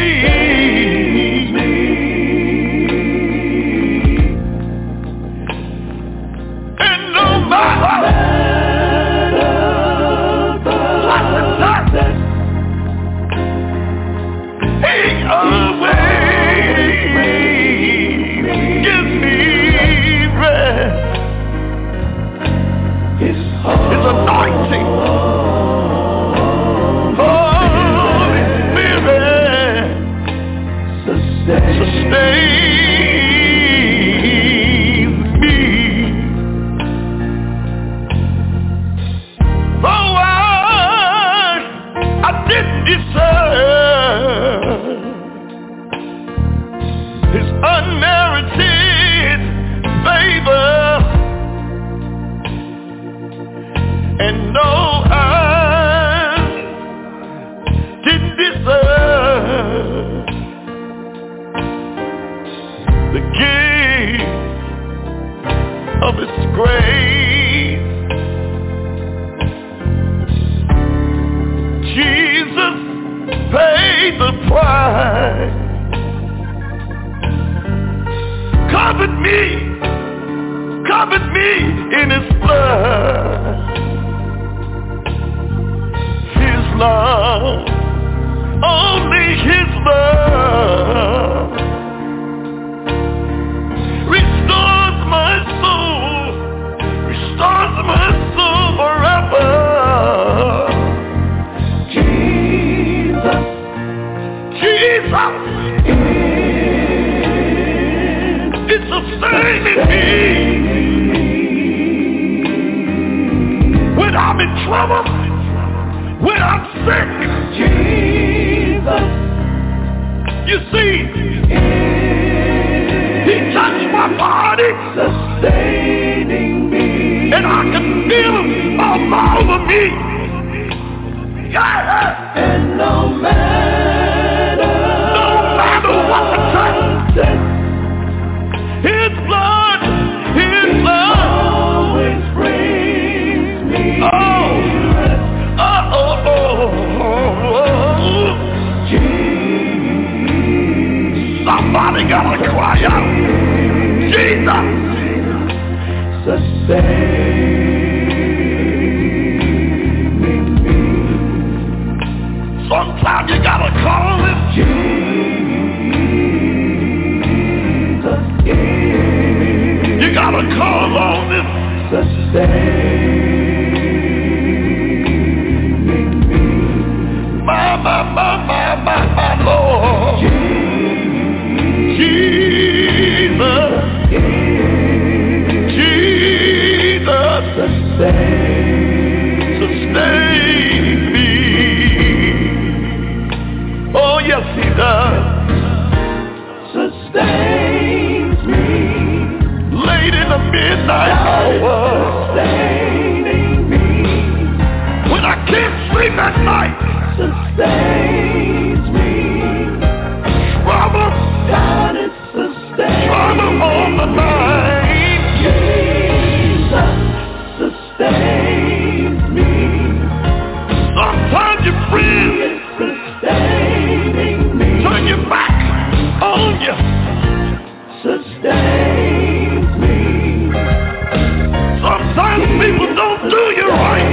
Sometimes you gotta call him Jesus. You gotta call on him. Sustain my, my, my, my, my, my Lord. Jesus. Jesus. Sustain. Sustain me. Oh, yes, he does. Sustains me. Late in the midnight hour. Sustaining me. When I can't sleep at night. Sustains me. Trouble. God is sustaining. Trouble on the mind. Jesus sustains me. Sometimes your friend is sustaining me. Turn your back on you. Sustains me. Sometimes people don't do you right.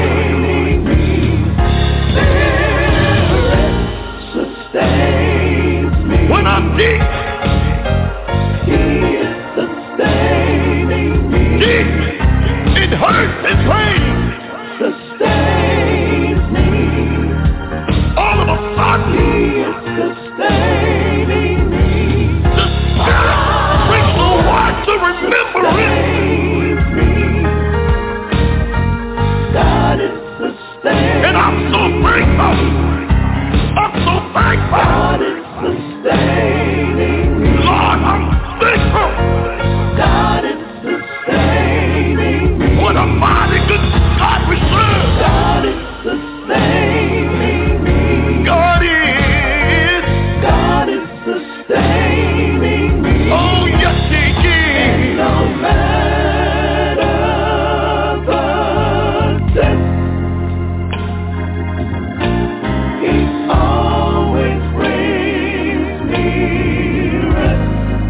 Sustains me. When I'm deep, he is sustaining me. Deep in hurt and pain. Sustains me. All of a sudden, he is sustaining me. The Spirit brings the word to remember it. God is sustaining. And I'm so thankful. I'm so thankful. God is sustaining me. Lord, I'm thankful. God is sustaining me. What a mighty good God we serve. God is sustaining me. God is. God is sustaining me. Oh, yes, he is. And no matter the test, he always brings me rest.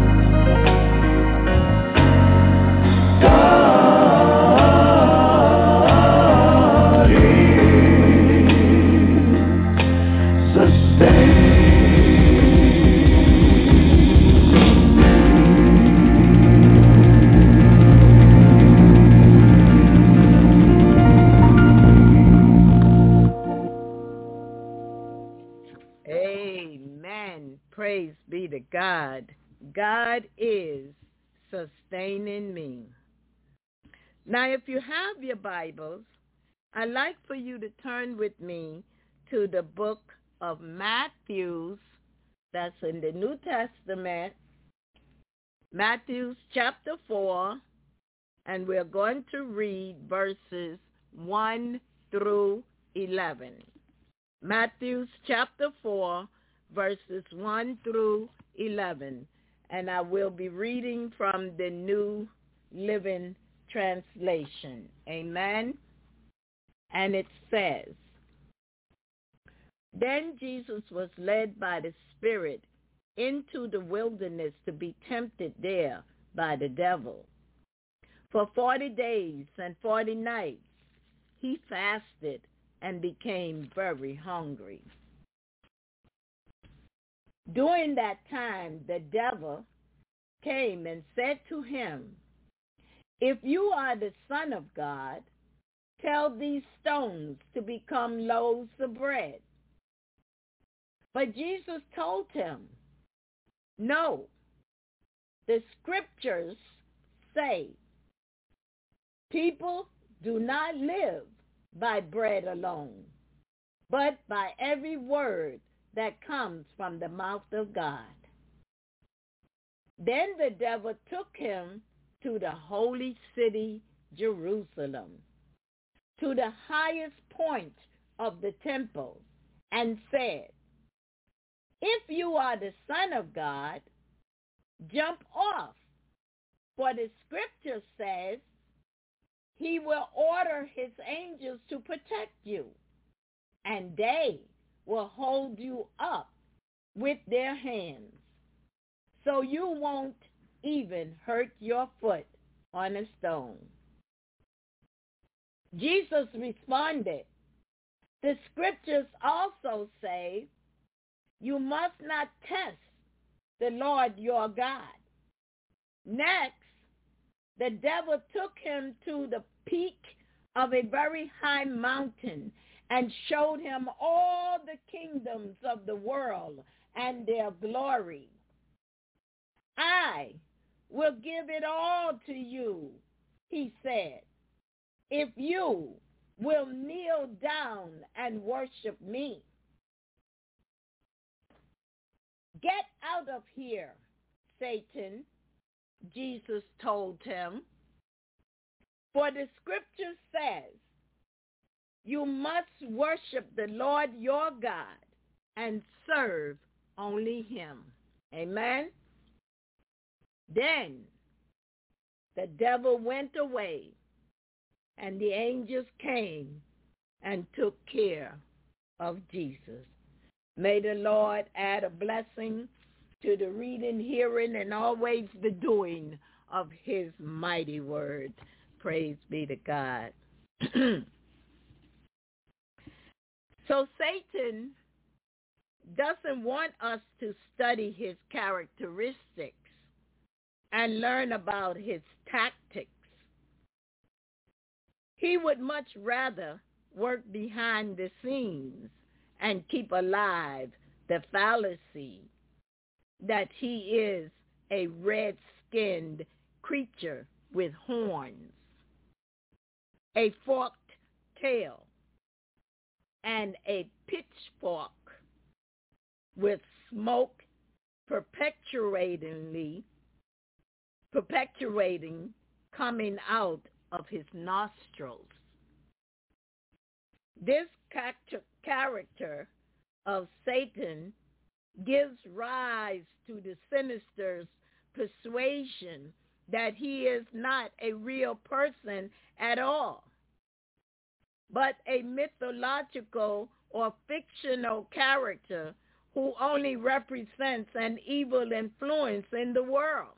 God is sustaining. Amen. Praise be to God. God is sustaining me. Now, if you have your Bibles, I'd like for you to turn with me to the book of Matthew. That's in the New Testament. Matthew chapter four, and we're going to read verses one through eleven. Matthew chapter four, verses one through eleven. And I will be reading from the New Living Translation. Amen. And it says, Then Jesus was led by the Spirit into the wilderness to be tempted there by the devil. For forty days and forty nights he fasted and became very hungry. During that time, the devil came and said to him, If you are the Son of God, tell these stones to become loaves of bread. But Jesus told him, No, the scriptures say, people do not live by bread alone, but by every word that comes from the mouth of God. Then the devil took him to the holy city, Jerusalem, to the highest point of the temple, and said, If you are the Son of God, jump off, for the scripture says, He will order his angels to protect you, and they will hold you up with their hands, so you won't even hurt your foot on a stone. Jesus responded, The scriptures also say, You must not test the Lord your God. Next, the devil took him to the peak of a very high mountain and showed him all the kingdoms of the world and their glory. I will give it all to you, he said, if you will kneel down and worship me. Get out of here, Satan, Jesus told him. For the scripture says, you must worship the Lord your God and serve only him. Amen. Then the devil went away, and the angels came and took care of Jesus. May the Lord add a blessing to the reading, hearing, and always the doing of his mighty word. Praise be to God. So Satan doesn't want us to study his characteristics and learn about his tactics. He would much rather work behind the scenes and keep alive the fallacy that he is a red-skinned creature with horns, a forked tail, and a pitchfork with smoke perpetuatingly, perpetuating coming out of his nostrils. This character of Satan gives rise to the sinister persuasion that he is not a real person at all, but a mythological or fictional character who only represents an evil influence in the world.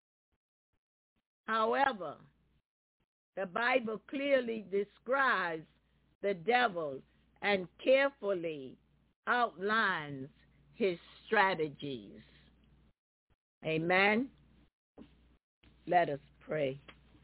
However, the Bible clearly describes the devil and carefully outlines his strategies. Amen. Let us pray.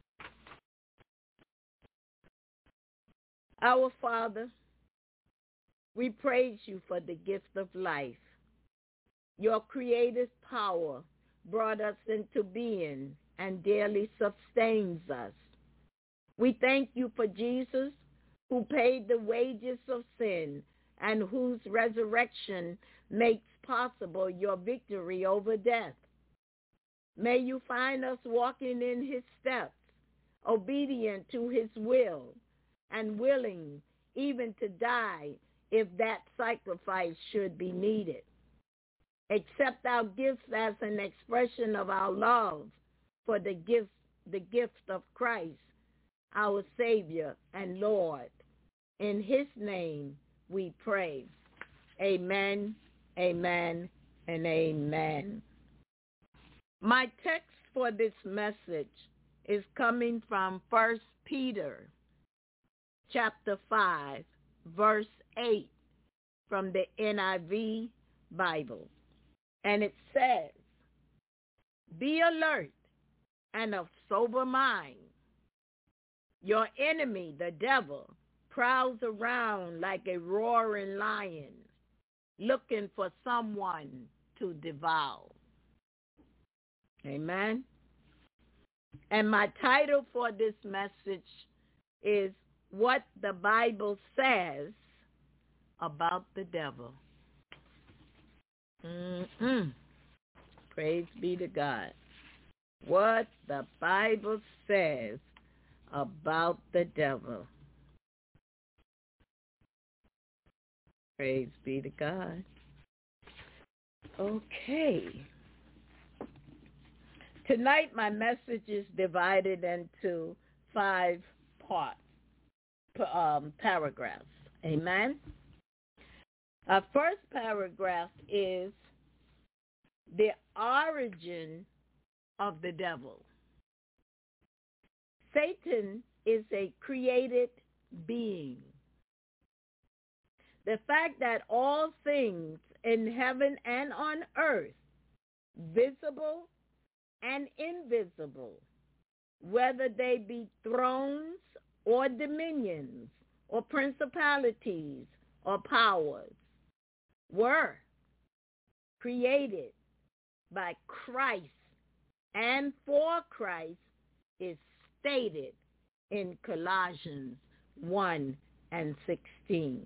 Our Father, we praise you for the gift of life. Your creative power brought us into being and daily sustains us. We thank you for Jesus, who paid the wages of sin and whose resurrection makes possible your victory over death. May you find us walking in his steps, obedient to his will, and willing even to die if that sacrifice should be needed. Accept our gifts as an expression of our love for the gift, the gift of Christ, our Savior and Lord. In his name we pray. Amen, amen, and amen. My text for this message is coming from First Peter chapter five, verse eight from the N I V Bible. And it says, be alert and of sober mind. Your enemy, the devil, prowls around like a roaring lion, looking for someone to devour. Amen. And my title for this message is What the Bible Says About the Devil. Mm-mm. Praise be to God. What the Bible says about the devil. Praise be to God. Okay. Tonight my message is divided into five parts, um, paragraphs. Amen. Our first paragraph is the origin of the devil. Satan is a created being. The fact that all things in heaven and on earth, visible and invisible, whether they be thrones or dominions or principalities or powers were created by Christ and for Christ is stated in Colossians one and sixteen.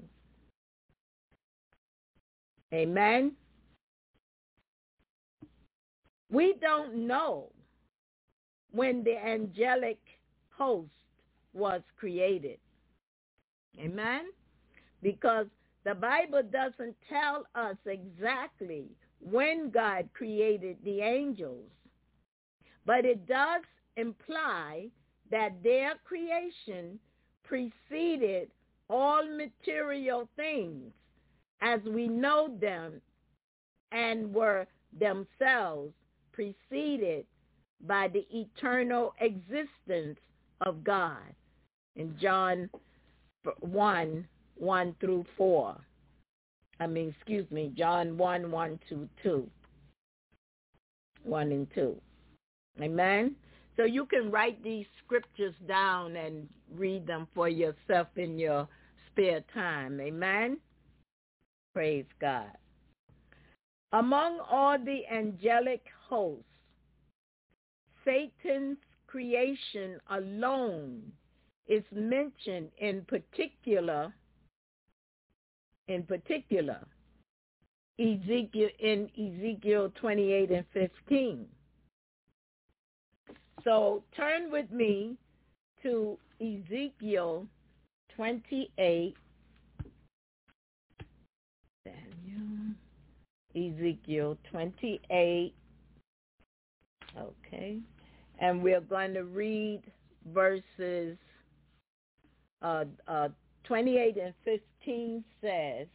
Amen. We don't know when the angelic host was created. Amen. Because the Bible doesn't tell us exactly when God created the angels, but it does imply that their creation preceded all material things as we know them and were themselves preceded by the eternal existence of God in John one, one through four. I mean, excuse me, John one, one to two. one and two. Amen? So you can write these scriptures down and read them for yourself in your spare time. Amen? Praise God. Among all the angelic hosts, Satan's creation alone is mentioned in particular, in particular, Ezekiel in Ezekiel twenty-eight and fifteen. So turn with me to Ezekiel twenty-eight. Daniel. Ezekiel twenty-eight. Okay. And we're going to read verses uh, uh, twenty-eight and fifteen says,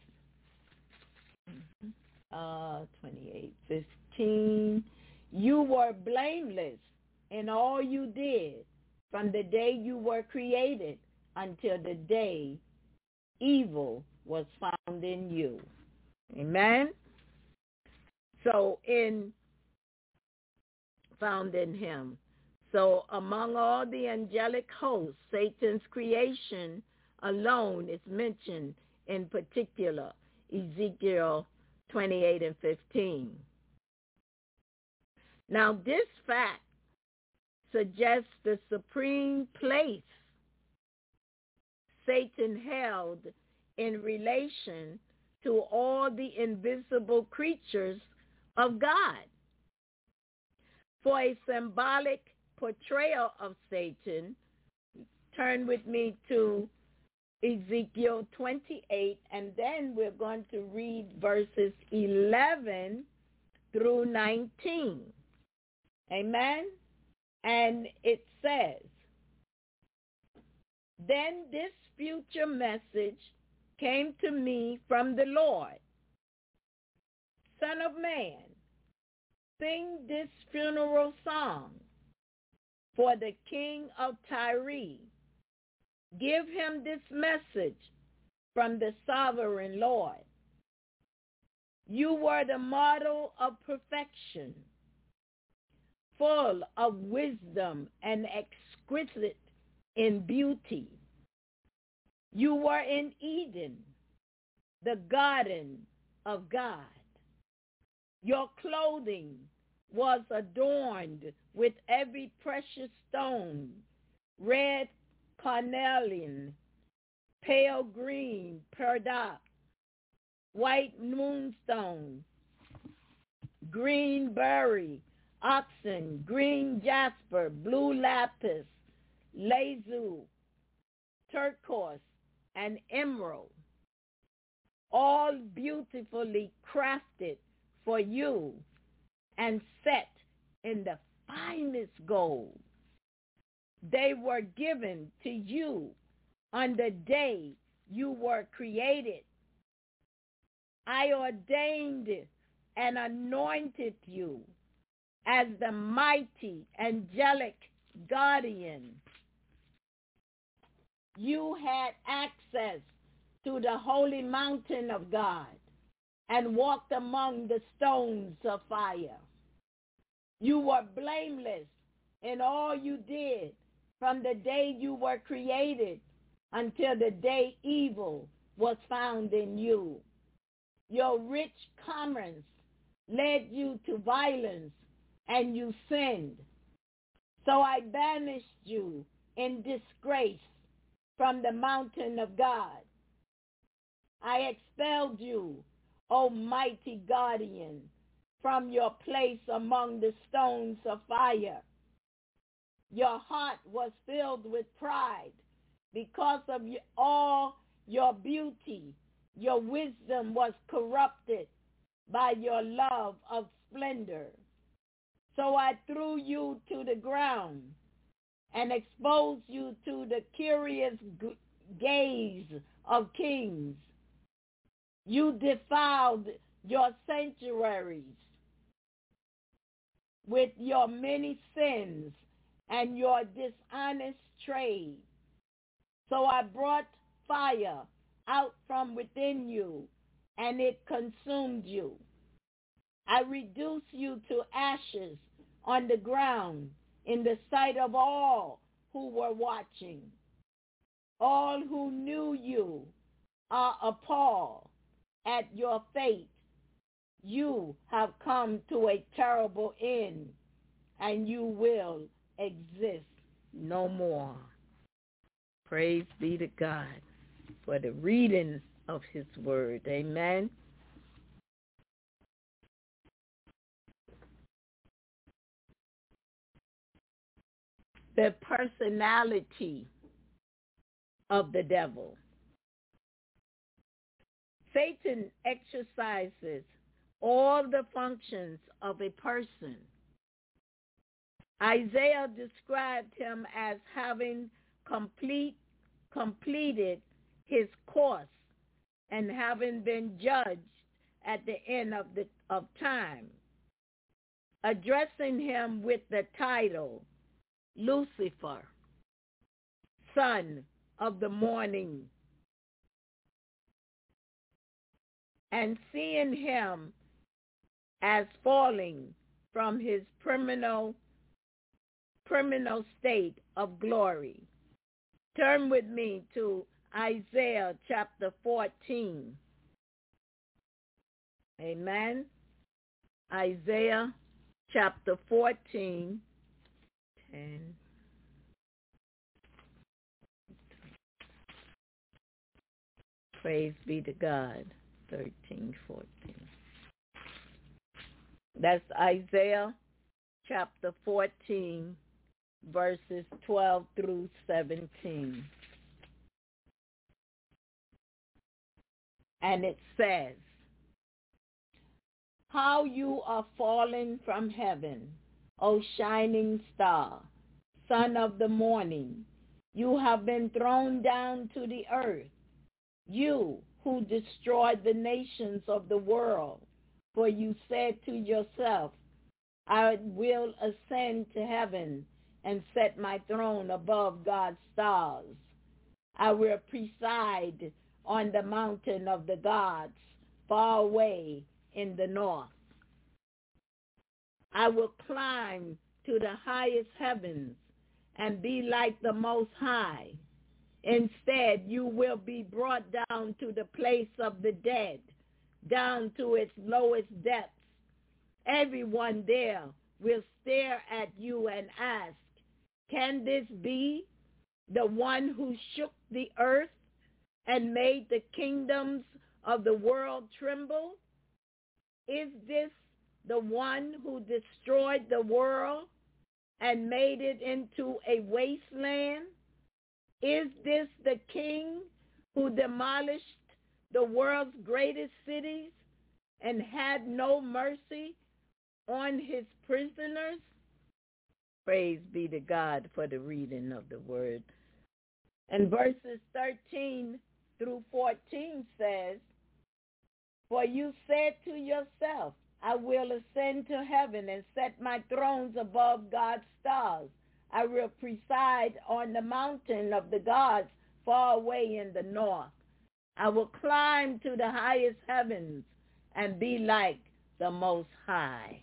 uh, twenty-eight, fifteen, you were blameless in all you did from the day you were created until the day evil was found in you. Amen? So in, found in him. So among all the angelic hosts, Satan's creation alone is mentioned in particular, Ezekiel twenty-eight and fifteen. Now this fact suggests the supreme place Satan held in relation to all the invisible creatures of God. For a symbolic portrayal of Satan, turn with me to Ezekiel twenty-eight, and then we're going to read verses eleven through nineteen. Amen? And it says, then this future message came to me from the Lord. Son of man, sing this funeral song for the king of Tyre. Give him this message from the sovereign Lord. You were the model of perfection, full of wisdom and exquisite in beauty. You were in Eden, the garden of God. Your clothing was adorned with every precious stone, red carnelian, pale green peridot, white moonstone, green berry, oxen, green jasper, blue lapis, lazuli, turquoise, and emerald, all beautifully crafted for you and set in the finest gold. They were given to you on the day you were created. I ordained and anointed you as the mighty angelic guardian. You had access to the holy mountain of God and walked among the stones of fire. You were blameless in all you did from the day you were created until the day evil was found in you. Your rich commerce led you to violence, and you sinned. So I banished you in disgrace from the mountain of God. I expelled you, O mighty guardian, from your place among the stones of fire. Your heart was filled with pride because of your, all your beauty. Your wisdom was corrupted by your love of splendor. So I threw you to the ground and exposed you to the curious g- gaze of kings. You defiled your sanctuaries with your many sins and your dishonest trade. So I brought fire out from within you, and it consumed you. I reduced you to ashes on the ground in the sight of all who were watching. All who knew you are appalled at your fate. You have come to a terrible end, and you will exist no more. Praise be to God for the reading of his word. Amen. The personality of the devil. Satan exercises all the functions of a person. Isaiah described him as having complete, completed his course and having been judged at the end of, the, of time, addressing him with the title, Lucifer, son of the morning, and seeing him as falling from his criminal criminal state of glory. Turn with me to Isaiah chapter fourteen. Amen. Isaiah chapter fourteen. ten. Praise be to God. thirteen, fourteen. That's Isaiah chapter fourteen, verses twelve through seventeen. And it says, how you are fallen from heaven, O shining star, son of the morning. You have been thrown down to the earth, you who destroyed the nations of the world. For you said to yourself, I will ascend to heaven and set my throne above God's stars. I will preside on the mountain of the gods, far away in the north. I will climb to the highest heavens and be like the Most High. Instead, you will be brought down to the place of the dead, down to its lowest depths. Everyone there will stare at you and ask, can this be the one who shook the earth and made the kingdoms of the world tremble? Is this the one who destroyed the world and made it into a wasteland? Is this the king who demolished the world's greatest cities and had no mercy on his prisoners? Praise be to God for the reading of the word. And verses thirteen through fourteen says, for you said to yourself, I will ascend to heaven and set my thrones above God's stars. I will preside on the mountain of the gods far away in the north. I will climb to the highest heavens and be like the Most High.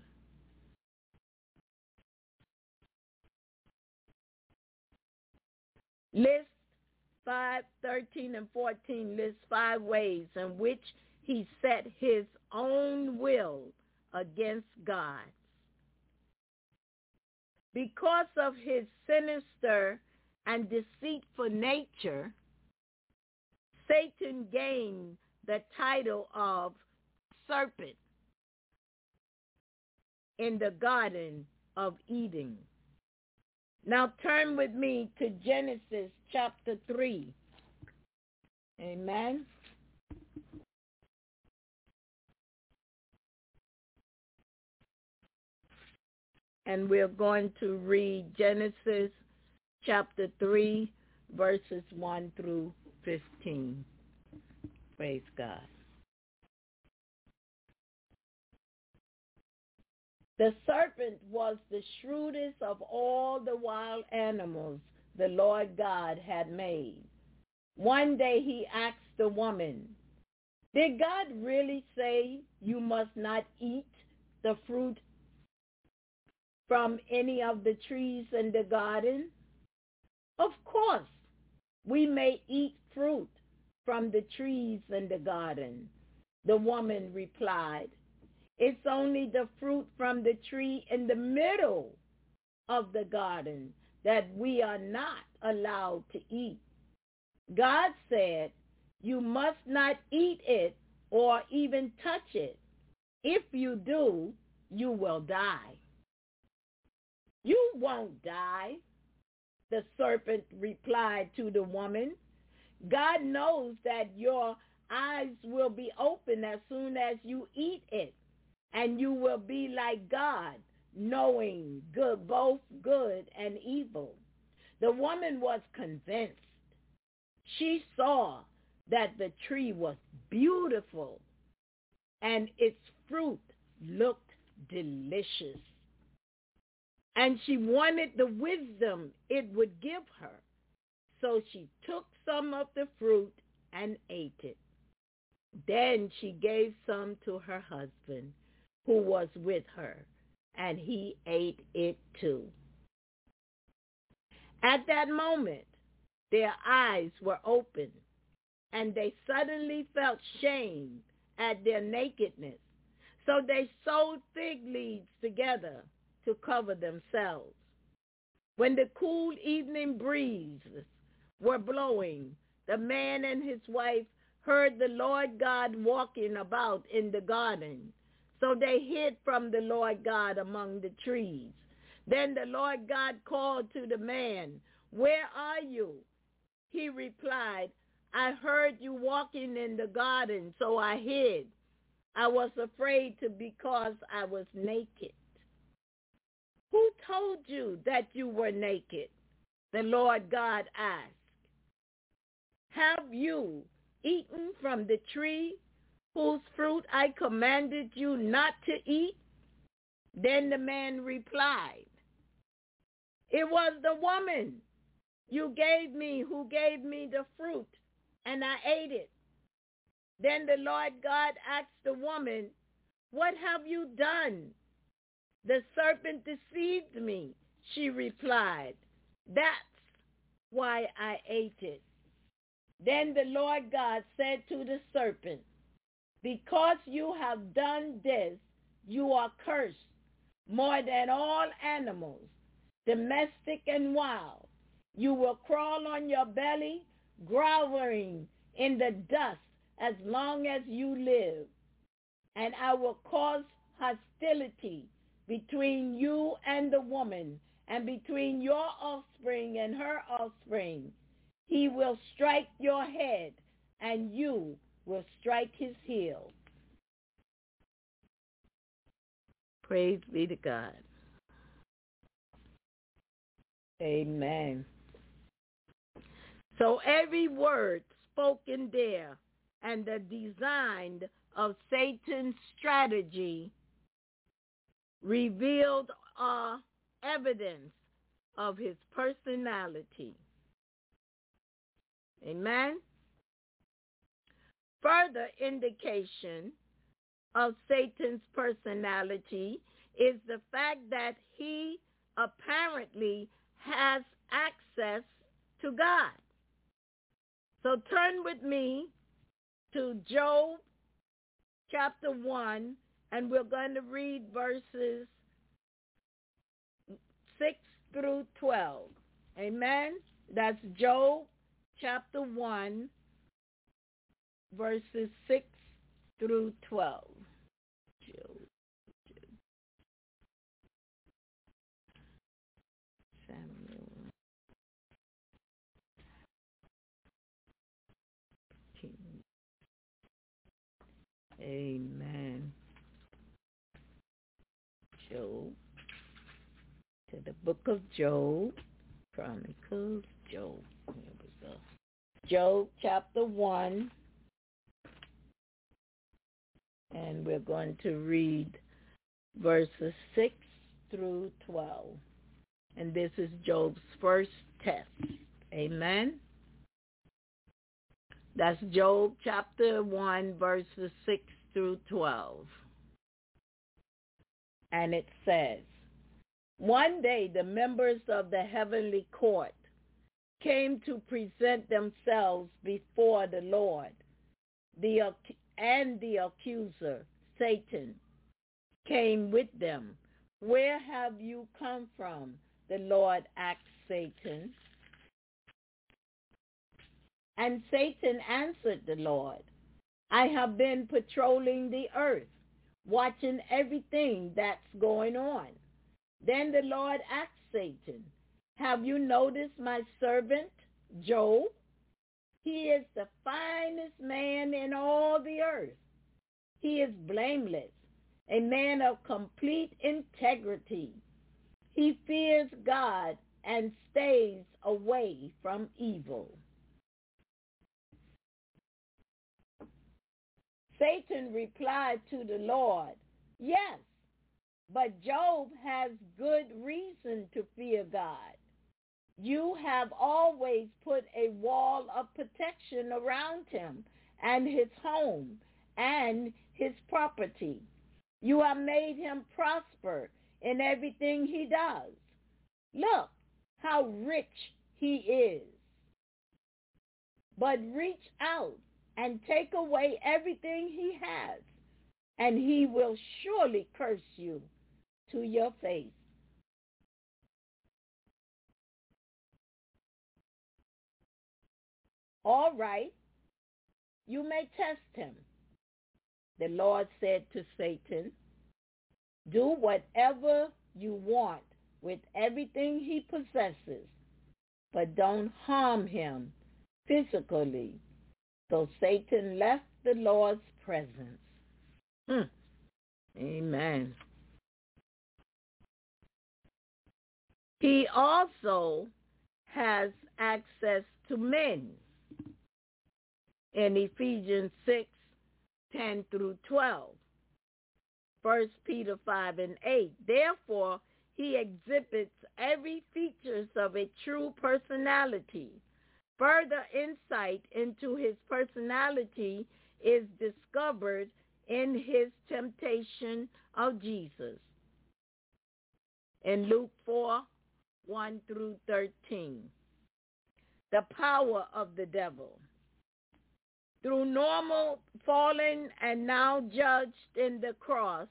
List five, thirteen, and fourteen lists five ways in which he set his own will against God's. Because of his sinister and deceitful nature, Satan gained the title of serpent in the Garden of Eden. Now turn with me to Genesis chapter three. Amen. And we're going to read Genesis chapter three, verses one through fifteen. Praise God. The serpent was the shrewdest of all the wild animals the Lord God had made. One day he asked the woman, "Did God really say you must not eat the fruit from any of the trees in the garden?" "Of course, we may eat fruit from the trees in the garden," the woman replied. "It's only the fruit from the tree in the middle of the garden that we are not allowed to eat. God said, you must not eat it or even touch it. If you do, you will die." "You won't die," the serpent replied to the woman. "God knows that your eyes will be open as soon as you eat it, and you will be like God, knowing good, both good and evil." The woman was convinced. She saw that the tree was beautiful and its fruit looked delicious, and she wanted the wisdom it would give her. So she took some of the fruit and ate it. Then she gave some to her husband, who was with her, and he ate it too. At that moment, their eyes were opened, and they suddenly felt shame at their nakedness. So they sewed fig leaves together to cover themselves. When the cool evening breezes were blowing, the man and his wife heard the Lord God walking about in the garden. So they hid from the Lord God among the trees. Then the Lord God called to the man, "Where are you?" He replied, "I heard you walking in the garden, so I hid. I was afraid to because I was naked." "Who told you that you were naked?" the Lord God asked. "Have you eaten from the tree whose fruit I commanded you not to eat?" Then the man replied, "It was the woman you gave me who gave me the fruit, and I ate it." Then the Lord God asked the woman, "What have you done?" "The serpent deceived me," she replied. "That's why I ate it." Then the Lord God said to the serpent, "Because you have done this, you are cursed more than all animals, domestic and wild. You will crawl on your belly, groveling in the dust as long as you live. And I will cause hostility between you and the woman, and between your offspring and her offspring. He will strike your head, and you will strike his heel." Praise be to God. Amen. So every word spoken there and the design of Satan's strategy revealed uh, evidence of his personality. Amen. Further indication of Satan's personality is the fact that he apparently has access to God. So turn with me to Job chapter one, and we're going to read verses six through twelve. Amen? That's Job chapter one, verses six through twelve. Job. Samuel. Amen. Job. To the book of Job. Chronicles. Job. Here we go. Job chapter one. And we're going to read verses six through twelve. And this is Job's first test. Amen. That's Job chapter one, verses six through twelve. And it says, one day the members of the heavenly court came to present themselves before the Lord. The and the accuser, Satan, came with them. Where have you come from? The Lord asked Satan. And Satan answered the Lord, I have been patrolling the earth, watching everything that's going on. Then the Lord asked Satan, have you noticed my servant, Job? He is the finest man in all the earth. He is blameless, a man of complete integrity. He fears God and stays away from evil. Satan replied to the Lord, yes, but Job has good reason to fear God. You have always put a wall of protection around him and his home and his property. You have made him prosper in everything he does. Look how rich he is. But reach out and take away everything he has, and he will surely curse you to your face. All right, you may test him. The Lord said to Satan, do whatever you want with everything he possesses, but don't harm him physically. So Satan left the Lord's presence. Hmm. Amen. He also has access to men. In Ephesians six, ten through twelve. First Peter five and eight. Therefore, he exhibits every features of a true personality. Further insight into his personality is discovered in his temptation of Jesus. In Luke four, one through thirteen. The power of the devil. Through normal fallen and now judged in the cross,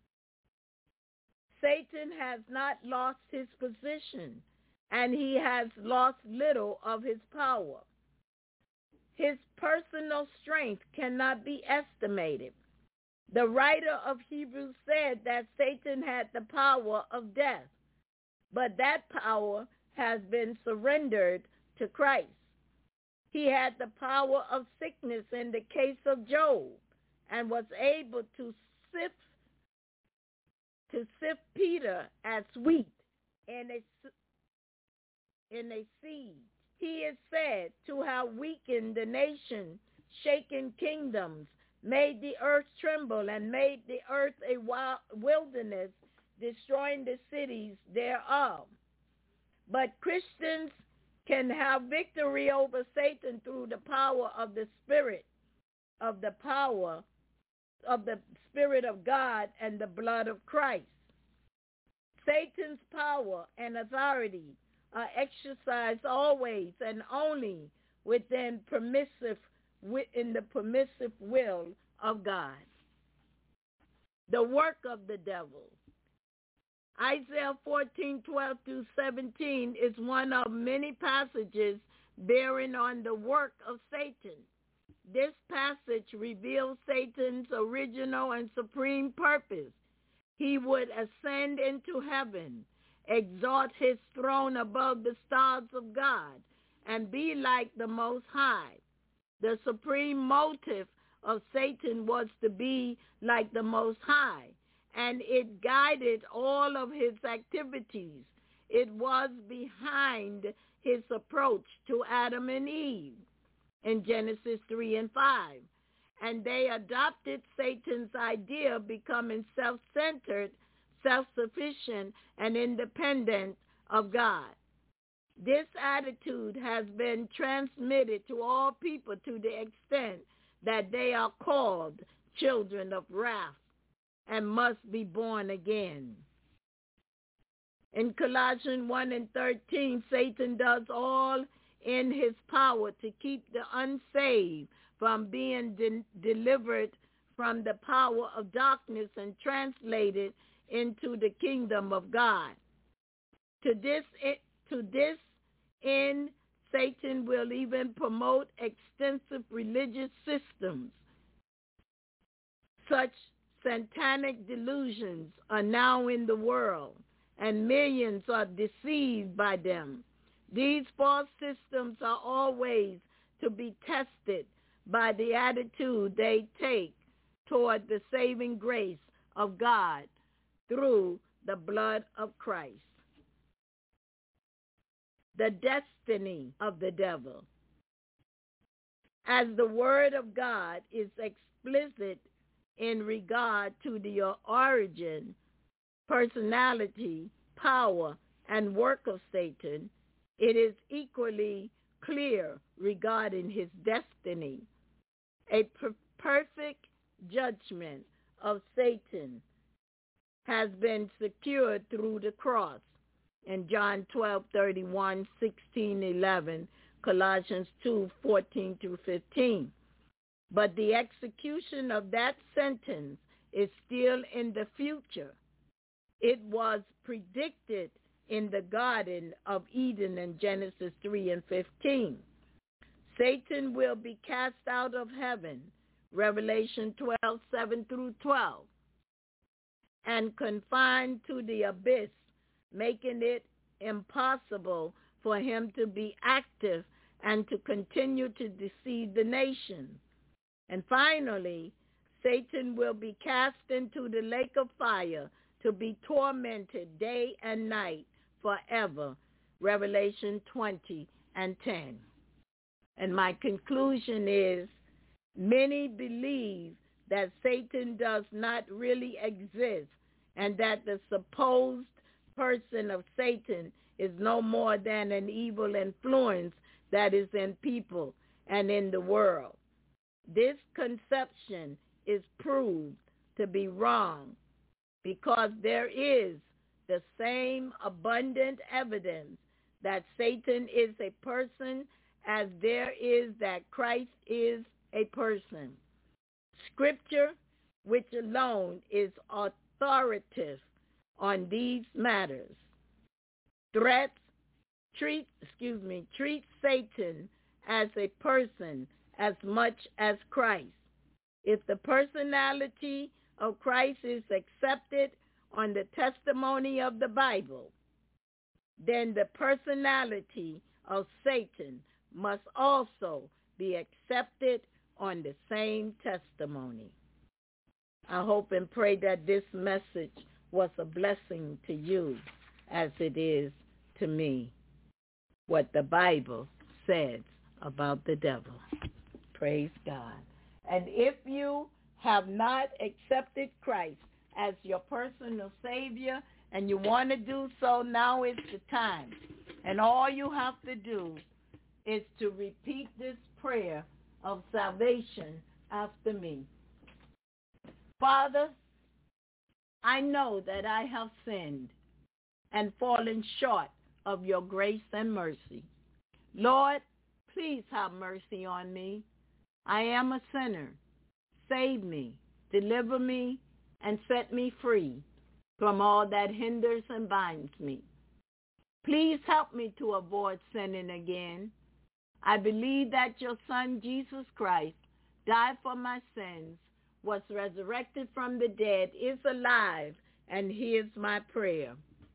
Satan has not lost his position, and he has lost little of his power. His personal strength cannot be estimated. The writer of Hebrews said that Satan had the power of death, but that power has been surrendered to Christ. He had the power of sickness in the case of Job and was able to sift to sift Peter as wheat in a, in a seed. He is said to have weakened the nation, shaken kingdoms, made the earth tremble, and made the earth a wild wilderness, destroying the cities thereof. But Christians can have victory over Satan through the power of the Spirit, of the power of the Spirit of God and the blood of Christ. Satan's power and authority are exercised always and only within permissive, in the permissive will of God. The work of the devil. Isaiah fourteen, twelve through seventeen is one of many passages bearing on the work of Satan. This passage reveals Satan's original and supreme purpose. He would ascend into heaven, exalt his throne above the stars of God, and be like the Most High. The supreme motive of Satan was to be like the Most High, and it guided all of his activities. It was behind his approach to Adam and Eve in Genesis three and five. And they adopted Satan's idea of becoming self-centered, self-sufficient, and independent of God. This attitude has been transmitted to all people to the extent that they are called children of wrath and must be born again. In Colossians one and thirteen, Satan does all in his power to keep the unsaved from being de- delivered from the power of darkness and translated into the kingdom of God. To this, to this end, Satan will even promote extensive religious systems. Such satanic delusions are now in the world, and millions are deceived by them. These false systems are always to be tested by the attitude they take toward the saving grace of God through the blood of Christ. The destiny of the devil. As the word of God is explicit in regard to the origin, personality, power, and work of Satan, it is equally clear regarding his destiny. A per- perfect judgment of Satan has been secured through the cross in John twelve, thirty-one, sixteen, eleven, Colossians two, fourteen through fifteen. But the execution of that sentence is still in the future. It was predicted in the Garden of Eden in Genesis three and fifteen. Satan will be cast out of heaven, Revelation twelve, seven through twelve, and confined to the abyss, making it impossible for him to be active and to continue to deceive the nation. And finally, Satan will be cast into the lake of fire to be tormented day and night forever, Revelation twenty and ten. And my conclusion is, many believe that Satan does not really exist and that the supposed person of Satan is no more than an evil influence that is in people and in the world. This conception is proved to be wrong because there is the same abundant evidence that Satan is a person as there is that Christ is a person. Scripture, which alone is authoritative on these matters, threats, treat, excuse me, treat Satan as a person as much as Christ. If the personality of Christ is accepted on the testimony of the Bible, then the personality of Satan must also be accepted on the same testimony. I hope and pray that this message was a blessing to you as it is to me, what the Bible says about the devil. Praise God. And if you have not accepted Christ as your personal Savior and you want to do so, now is the time. And all you have to do is to repeat this prayer of salvation after me. Father, I know that I have sinned and fallen short of your grace and mercy. Lord, Please have mercy on me. I am a sinner. Save me, deliver me, and set me free from all that hinders and binds me. Please help me to avoid sinning again. I believe that your Son, Jesus Christ, died for my sins, was resurrected from the dead, is alive, and hears my prayer.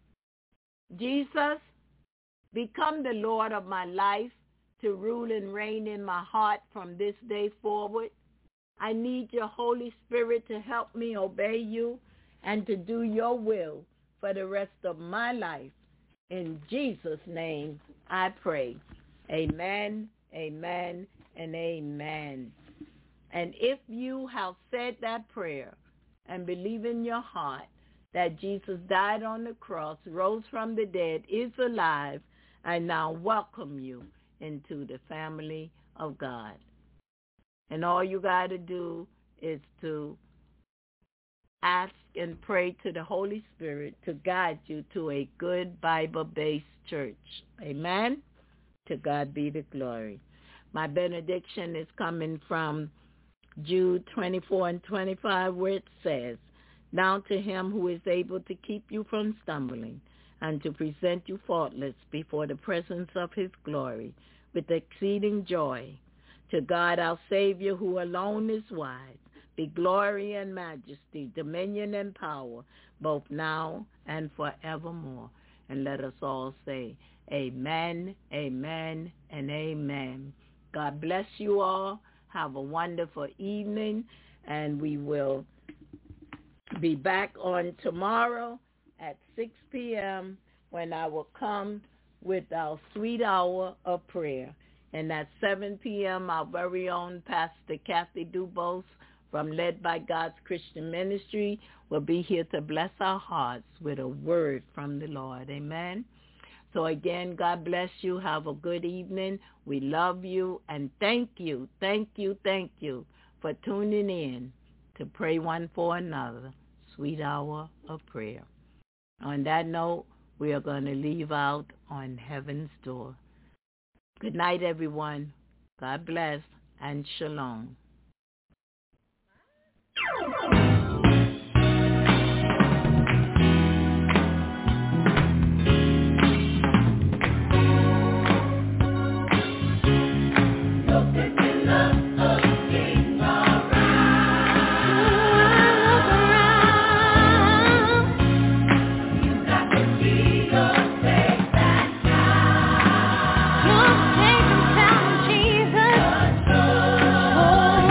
Jesus, become the Lord of my life to rule and reign in my heart from this day forward. I need your Holy Spirit to help me obey you and to do your will for the rest of my life. In Jesus' name I pray. Amen, amen, and amen. And if you have said that prayer and believe in your heart that Jesus died on the cross, rose from the dead, is alive, I now welcome you into the family of God. And all you got to do is to ask and pray to the Holy Spirit to guide you to a good Bible-based church. Amen? To God be the glory. My benediction is coming from Jude twenty-four and twenty-five, where it says, now to him who is able to keep you from stumbling and to present you faultless before the presence of his glory with exceeding joy. To God our Savior, who alone is wise, be glory and majesty, dominion and power, both now and forevermore. And let us all say, amen, amen, and amen. God bless you all. Have a wonderful evening, and we will be back on tomorrow at six p.m. when I will come with our sweet hour of prayer. And at seven p.m., our very own Pastor Kathy Dubose from Led by God's Christian Ministry will be here to bless our hearts with a word from the Lord. Amen. So again, God bless you. Have a good evening. We love you. And thank you, thank you, thank you for tuning in to pray one for another. Sweet hour of prayer. On that note, we are going to leave out on heaven's door. Good night, everyone. God bless and shalom. Oh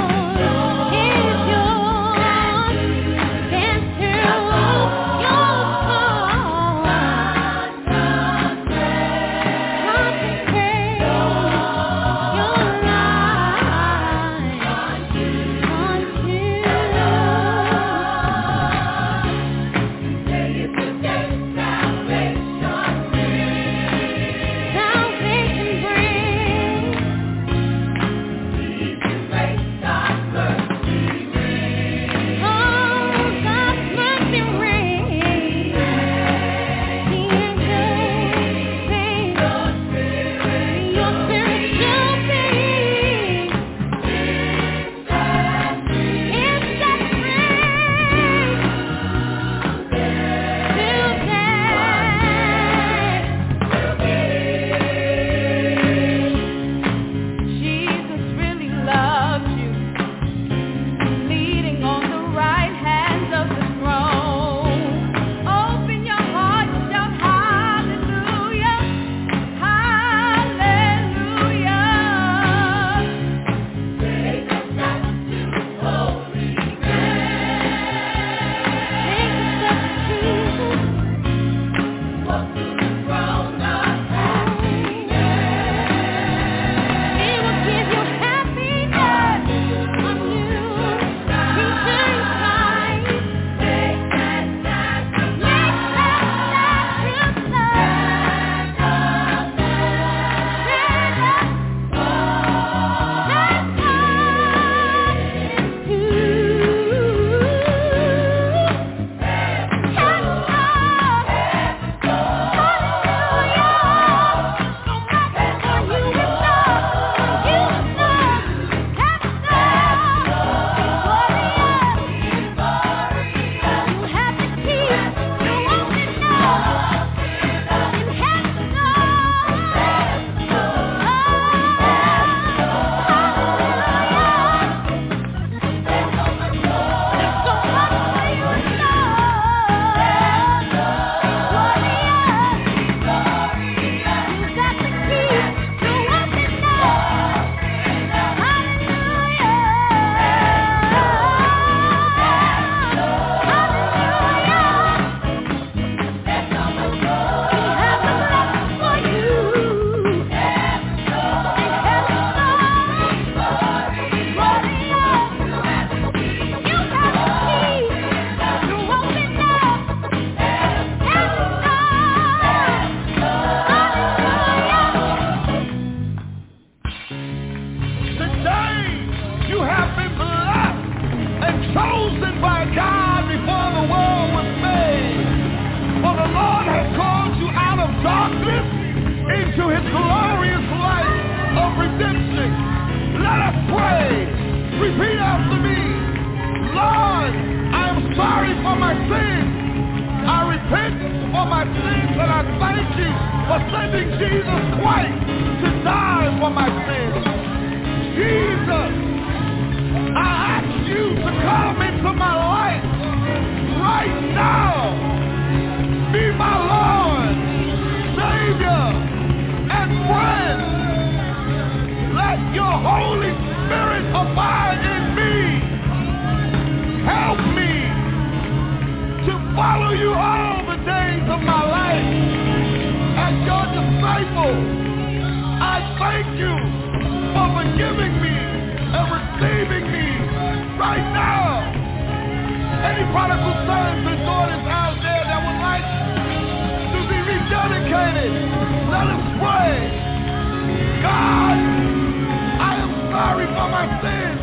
sins. I repent for my sins, and I thank you for sending Jesus Christ to die for my sins. Jesus, I ask you to come into my life right now. Be my Lord, Savior, and friend. Let your Holy Spirit abide in me. Help me to follow you all the days of my life. As your disciple, I thank you for forgiving me and receiving me right now. Any prodigal sons and daughters out there that would like to be rededicated, let us pray. God, I am sorry for my sins.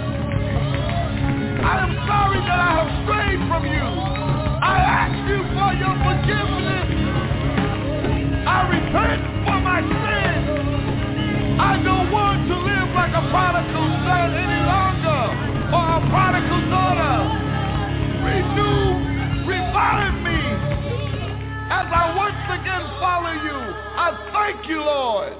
I am sorry that I have strayed from you. I ask you for your forgiveness. I repent for my sins. I don't want to live like a prodigal son any longer, or a prodigal daughter. Renew, revive me as I once again follow you. I thank you, Lord.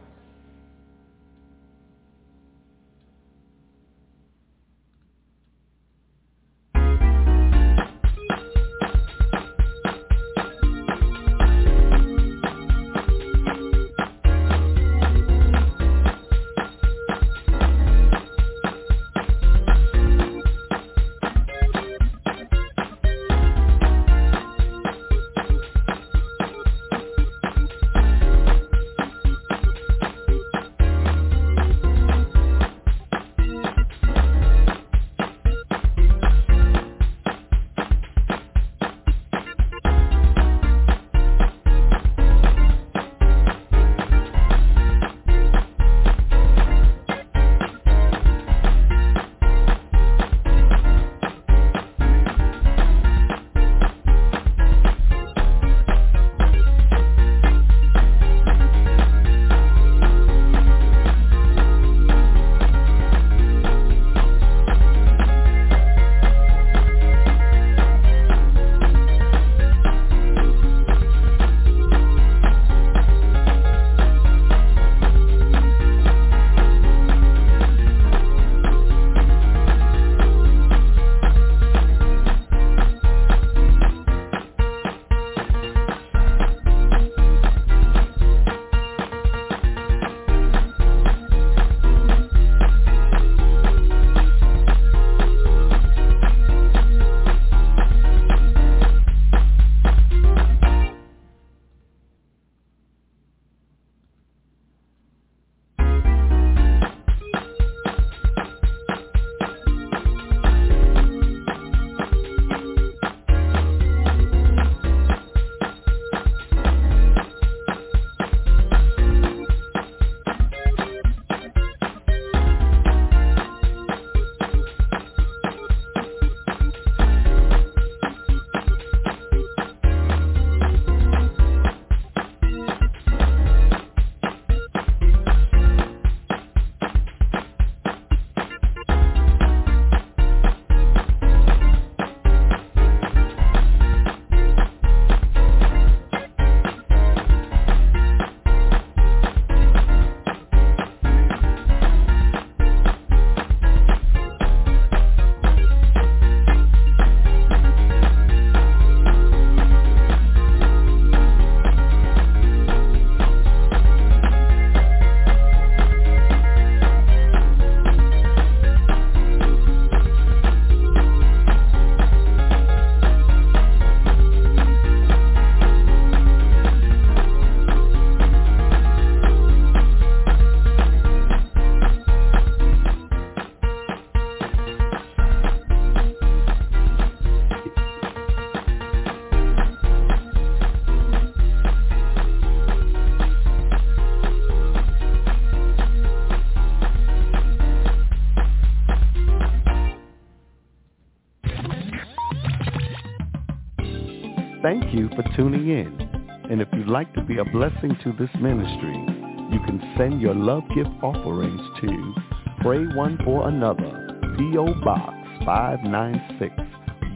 Thank you for tuning in. And if you'd like to be a blessing to this ministry, you can send your love gift offerings to Pray One for Another, P O. Box five nine six,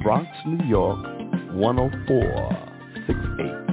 Bronx, New York, one oh four six eight.